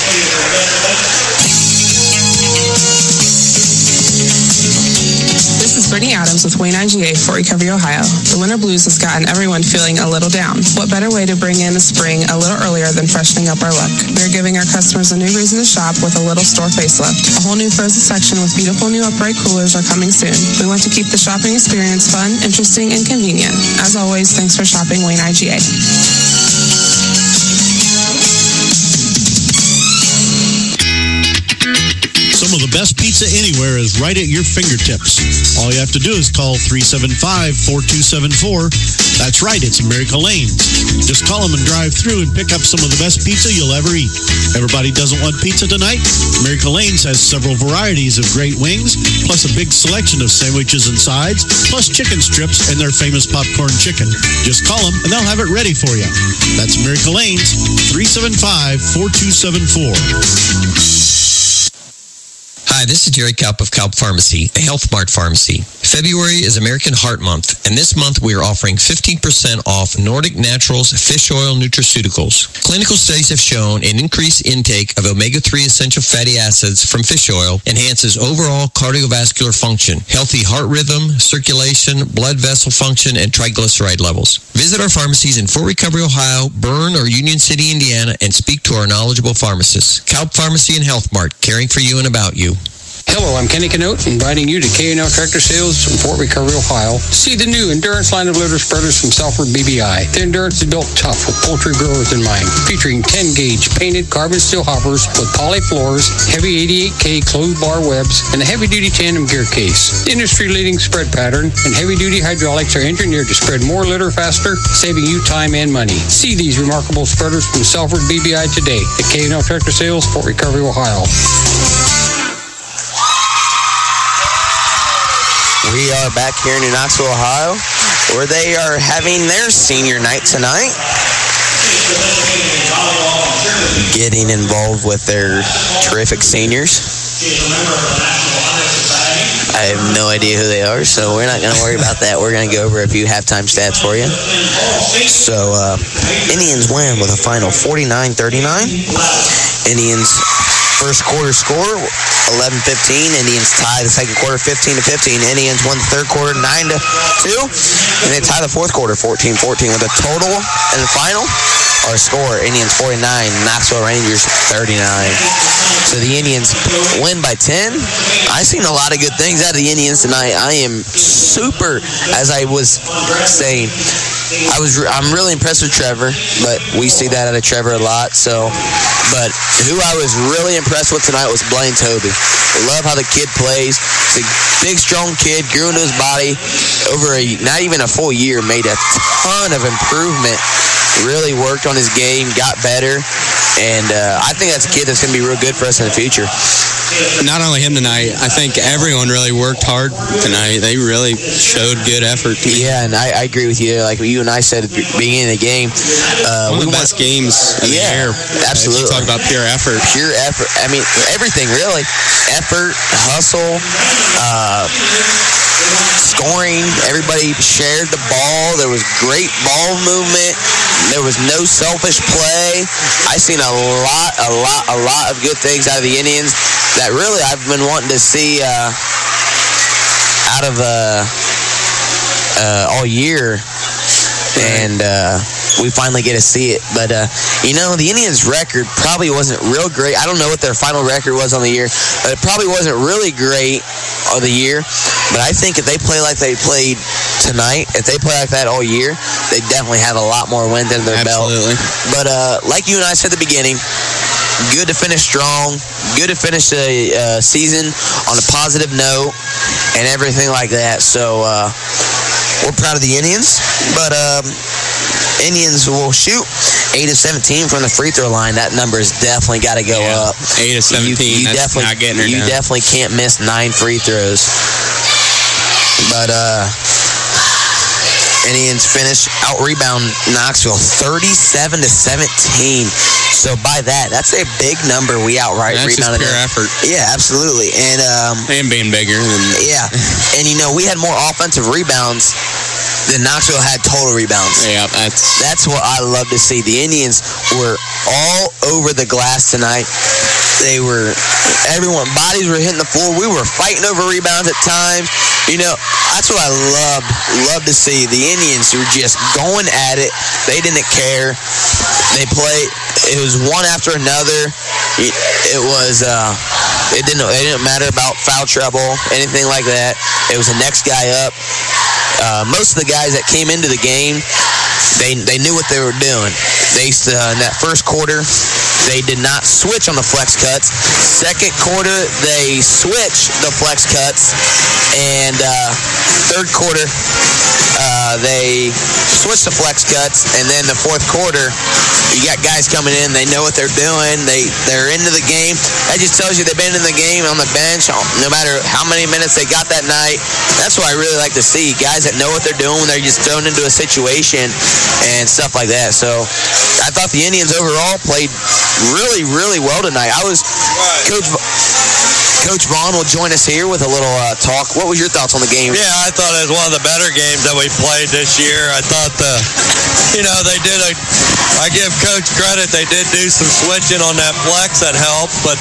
This is Brittany Adams with Wayne I G A, Fort Recovery, Ohio. The winter blues has gotten everyone feeling a little down. What better way to bring in the spring a little earlier than freshening up our look? We're giving our customers a new reason to shop with a little store facelift. A whole new frozen section with beautiful new upright coolers are coming soon. We want to keep the shopping experience fun, interesting, and convenient. As always, thanks for shopping Wayne I G A. Some of the best pizza anywhere is right at your fingertips. All you have to do is call three seven five, four two seven four. That's right, it's America Lanes. Just call them and drive through and pick up some of the best pizza you'll ever eat. Everybody doesn't want pizza tonight? America Lanes has several varieties of great wings, plus a big selection of sandwiches and sides, plus chicken strips and their famous popcorn chicken. Just call them and they'll have it ready for you. That's America Lanes, three seven five, four two seven four. Hi, Hi, this is Jerry Kaup of Kaup Pharmacy, a Health Mart pharmacy. February is American Heart Month, and this month we are offering fifteen percent off Nordic Naturals fish oil nutraceuticals. Clinical studies have shown an increased intake of omega three essential fatty acids from fish oil enhances overall cardiovascular function, healthy heart rhythm, circulation, blood vessel function, and triglyceride levels. Visit our pharmacies in Fort Recovery, Ohio, Bern, or Union City, Indiana, and speak to our knowledgeable pharmacists. Kaup Pharmacy and Health Mart, caring for you and about you. Hello, I'm Kenny Canote, inviting you to K and L Tractor Sales in Fort Recovery, Ohio. See the new Endurance line of loader spreaders from Salford B B I. The Endurance is built tough with poultry growers in mind, featuring ten gauge painted carbon steel hoppers with poly floors, heavy eighty-eight K closed bar webs, and a heavy-duty tandem gear case. The industry-leading spread pattern and heavy-duty hydraulics are engineered to spread more litter faster, saving you time and money. See these remarkable spreaders from Salford B B I today at K and L Tractor Sales, Fort Recovery, Ohio. We are back here in New Knoxville, Ohio, where they are having their senior night tonight. Getting involved with their terrific seniors. I have no idea who they are, so we're not going to worry about that. We're going to go over a few halftime stats for you. So, uh, Indians win with a final forty-nine thirty-nine. Indians first quarter score, eleven fifteen. Indians tie the second quarter, fifteen to fifteen. Indians won the third quarter, nine to two. And they tie the fourth quarter, fourteen fourteen. With a total in the final, our score, Indians forty-nine, Knoxville Rangers thirty-nine. So the Indians win by ten. I've seen a lot of good things out of the Indians tonight. I am super, as I was saying, I was, I'm really impressed with Trevor, but we see that out of Trevor a lot. So, but who I was really impressed with tonight was Blaine Toby. I love how the kid plays. He's a big, strong kid, grew into his body over a, not even a full year, made a ton of improvement, really worked on his game, got better, and uh, I think that's a kid that's going to be real good for us in the future. Not only him tonight, I think everyone really worked hard tonight. They really showed good effort. Yeah, and I, I agree with you. Like you and I said at the beginning of the game, uh, one of we the best want, games of yeah, the year. Absolutely. Uh, if you talk about pure effort. Pure effort. I mean, everything really. Effort, hustle, uh, scoring. Everybody shared the ball. There was great ball movement. There was no selfish play. I seen a lot, a lot, a lot of good things out of the Indians that really I've been wanting to see uh, out of uh, uh, all year, and uh, we finally get to see it. But uh, you know, the Indians' record probably wasn't real great. I don't know what their final record was on the year, but it probably wasn't really great on the year. But I think if they play like they played tonight, if they play like that all year, they definitely have a lot more wins under their Absolutely. belt. But uh, like you and I said at the beginning, good to finish strong, good to finish the uh, season on a positive note and everything like that. So uh, we're proud of the Indians, but um, Indians will shoot eight of seventeen from the free throw line. That number has definitely got to go yeah. up. eight of seventeen, You, you that's definitely, not getting her You down. definitely can't miss nine free throws. But uh, Indians finish out rebound Knoxville thirty-seven to seventeen. So by that, that's a big number we outright That's just rebounded. pure them. effort. Yeah, absolutely. And um, and being bigger than yeah, and you know we had more offensive rebounds than Knoxville had total rebounds. Yeah, that's that's what I love to see. The Indians were all over the glass tonight. They were, everyone, bodies were hitting the floor. We were fighting over rebounds at times. You know, that's what I loved, loved to see. The Indians were just going at it. They didn't care. They played, it was one after another. It, it was, uh, it didn't, it didn't matter about foul trouble, anything like that. It was the next guy up. Uh, most of the guys that came into the game, they they knew what they were doing. They uh, in that first quarter, they did not switch on the flex cuts. Second quarter, they switched the flex cuts, and uh, third quarter, uh, they switched the flex cuts, and then the fourth quarter, you got guys coming in. They know what they're doing. They they're into the game. That just tells you they've been in the game on the bench, no matter how many minutes they got that night. That's what I really like to see. Guys that know what they're doing. They're just thrown into a situation and stuff like that. So I thought the Indians overall played really, really well tonight. I was, Coach, Coach Vaughn will join us here with a little uh, talk. What was your thoughts on the game? Yeah, I thought it was one of the better games that we played this year. I thought, the, you know, they did a, I give Coach credit, they did do some switching on that flex that helped, but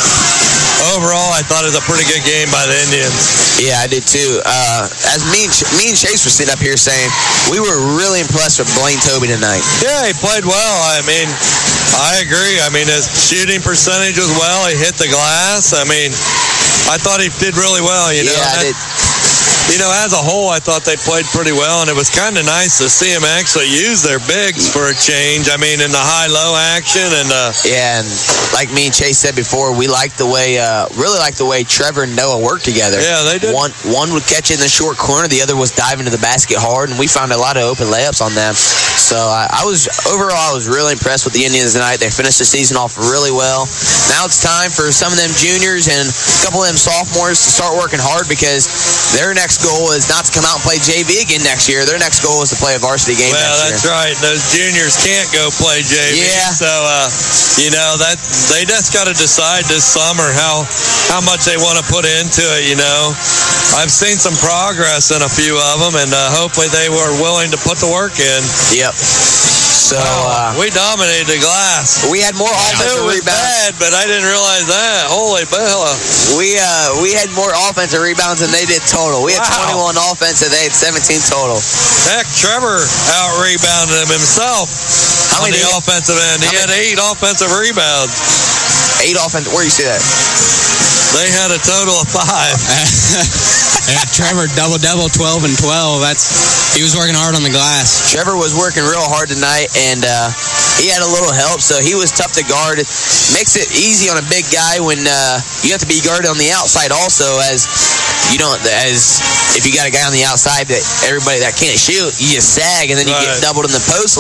uh, overall, I thought it was a pretty good game by the Indians. Yeah, I did too. Uh, as me and, Ch- me and Chase were sitting up here saying, we were really impressed with Blaine Toby tonight. Yeah, he played well. I mean, I agree. I mean, his shooting percentage was well. He hit the glass. I mean, I thought he did really well, you know. Yeah, I that, did. You know, as a whole, I thought they played pretty well, and it was kind of nice to see them actually use their bigs for a change. I mean, in the high-low action. and uh, Yeah, and like me and Chase said before, we liked the way, uh, really liked the way Trevor and Noah worked together. Yeah, they did. One, one would catch it in the short corner, the other was diving to the basket hard, and we found a lot of open layups on them. So I, I was, overall, I was really impressed with the Indians tonight. They finished the season off really well. Now it's time for some of them juniors and a couple of them sophomores to start working hard, because their next goal is not to come out and play J V again next year. Their next goal is to play a varsity game well, next year. Well, that's right. Those juniors can't go play J V. Yeah. So, uh, you know, that they just got to decide this summer how how much they want to put into it, you know. I've seen some progress in a few of them, and uh, hopefully they were willing to put the work in. Yep. So uh, we dominated the glass. We had more offensive rebounds. It was bad, but I didn't realize that. Holy Bella. We uh, we had more offensive rebounds than they did total. We wow. had twenty-one offensive. They had seventeen total. Heck, Trevor out-rebounded him himself. How many on the offensive end? He had eight offensive rebounds. Eight offensive. Where do you see that? They had a total of five. Yeah, Trevor double-double, twelve and twelve. That's he was working hard on the glass. Trevor was working real hard tonight, and uh, he had a little help, so he was tough to guard. It makes it easy on a big guy when uh, you have to be guarded on the outside also, as you don't, as if you got a guy on the outside that everybody that can't shoot, you just sag, and then you right. get doubled in the post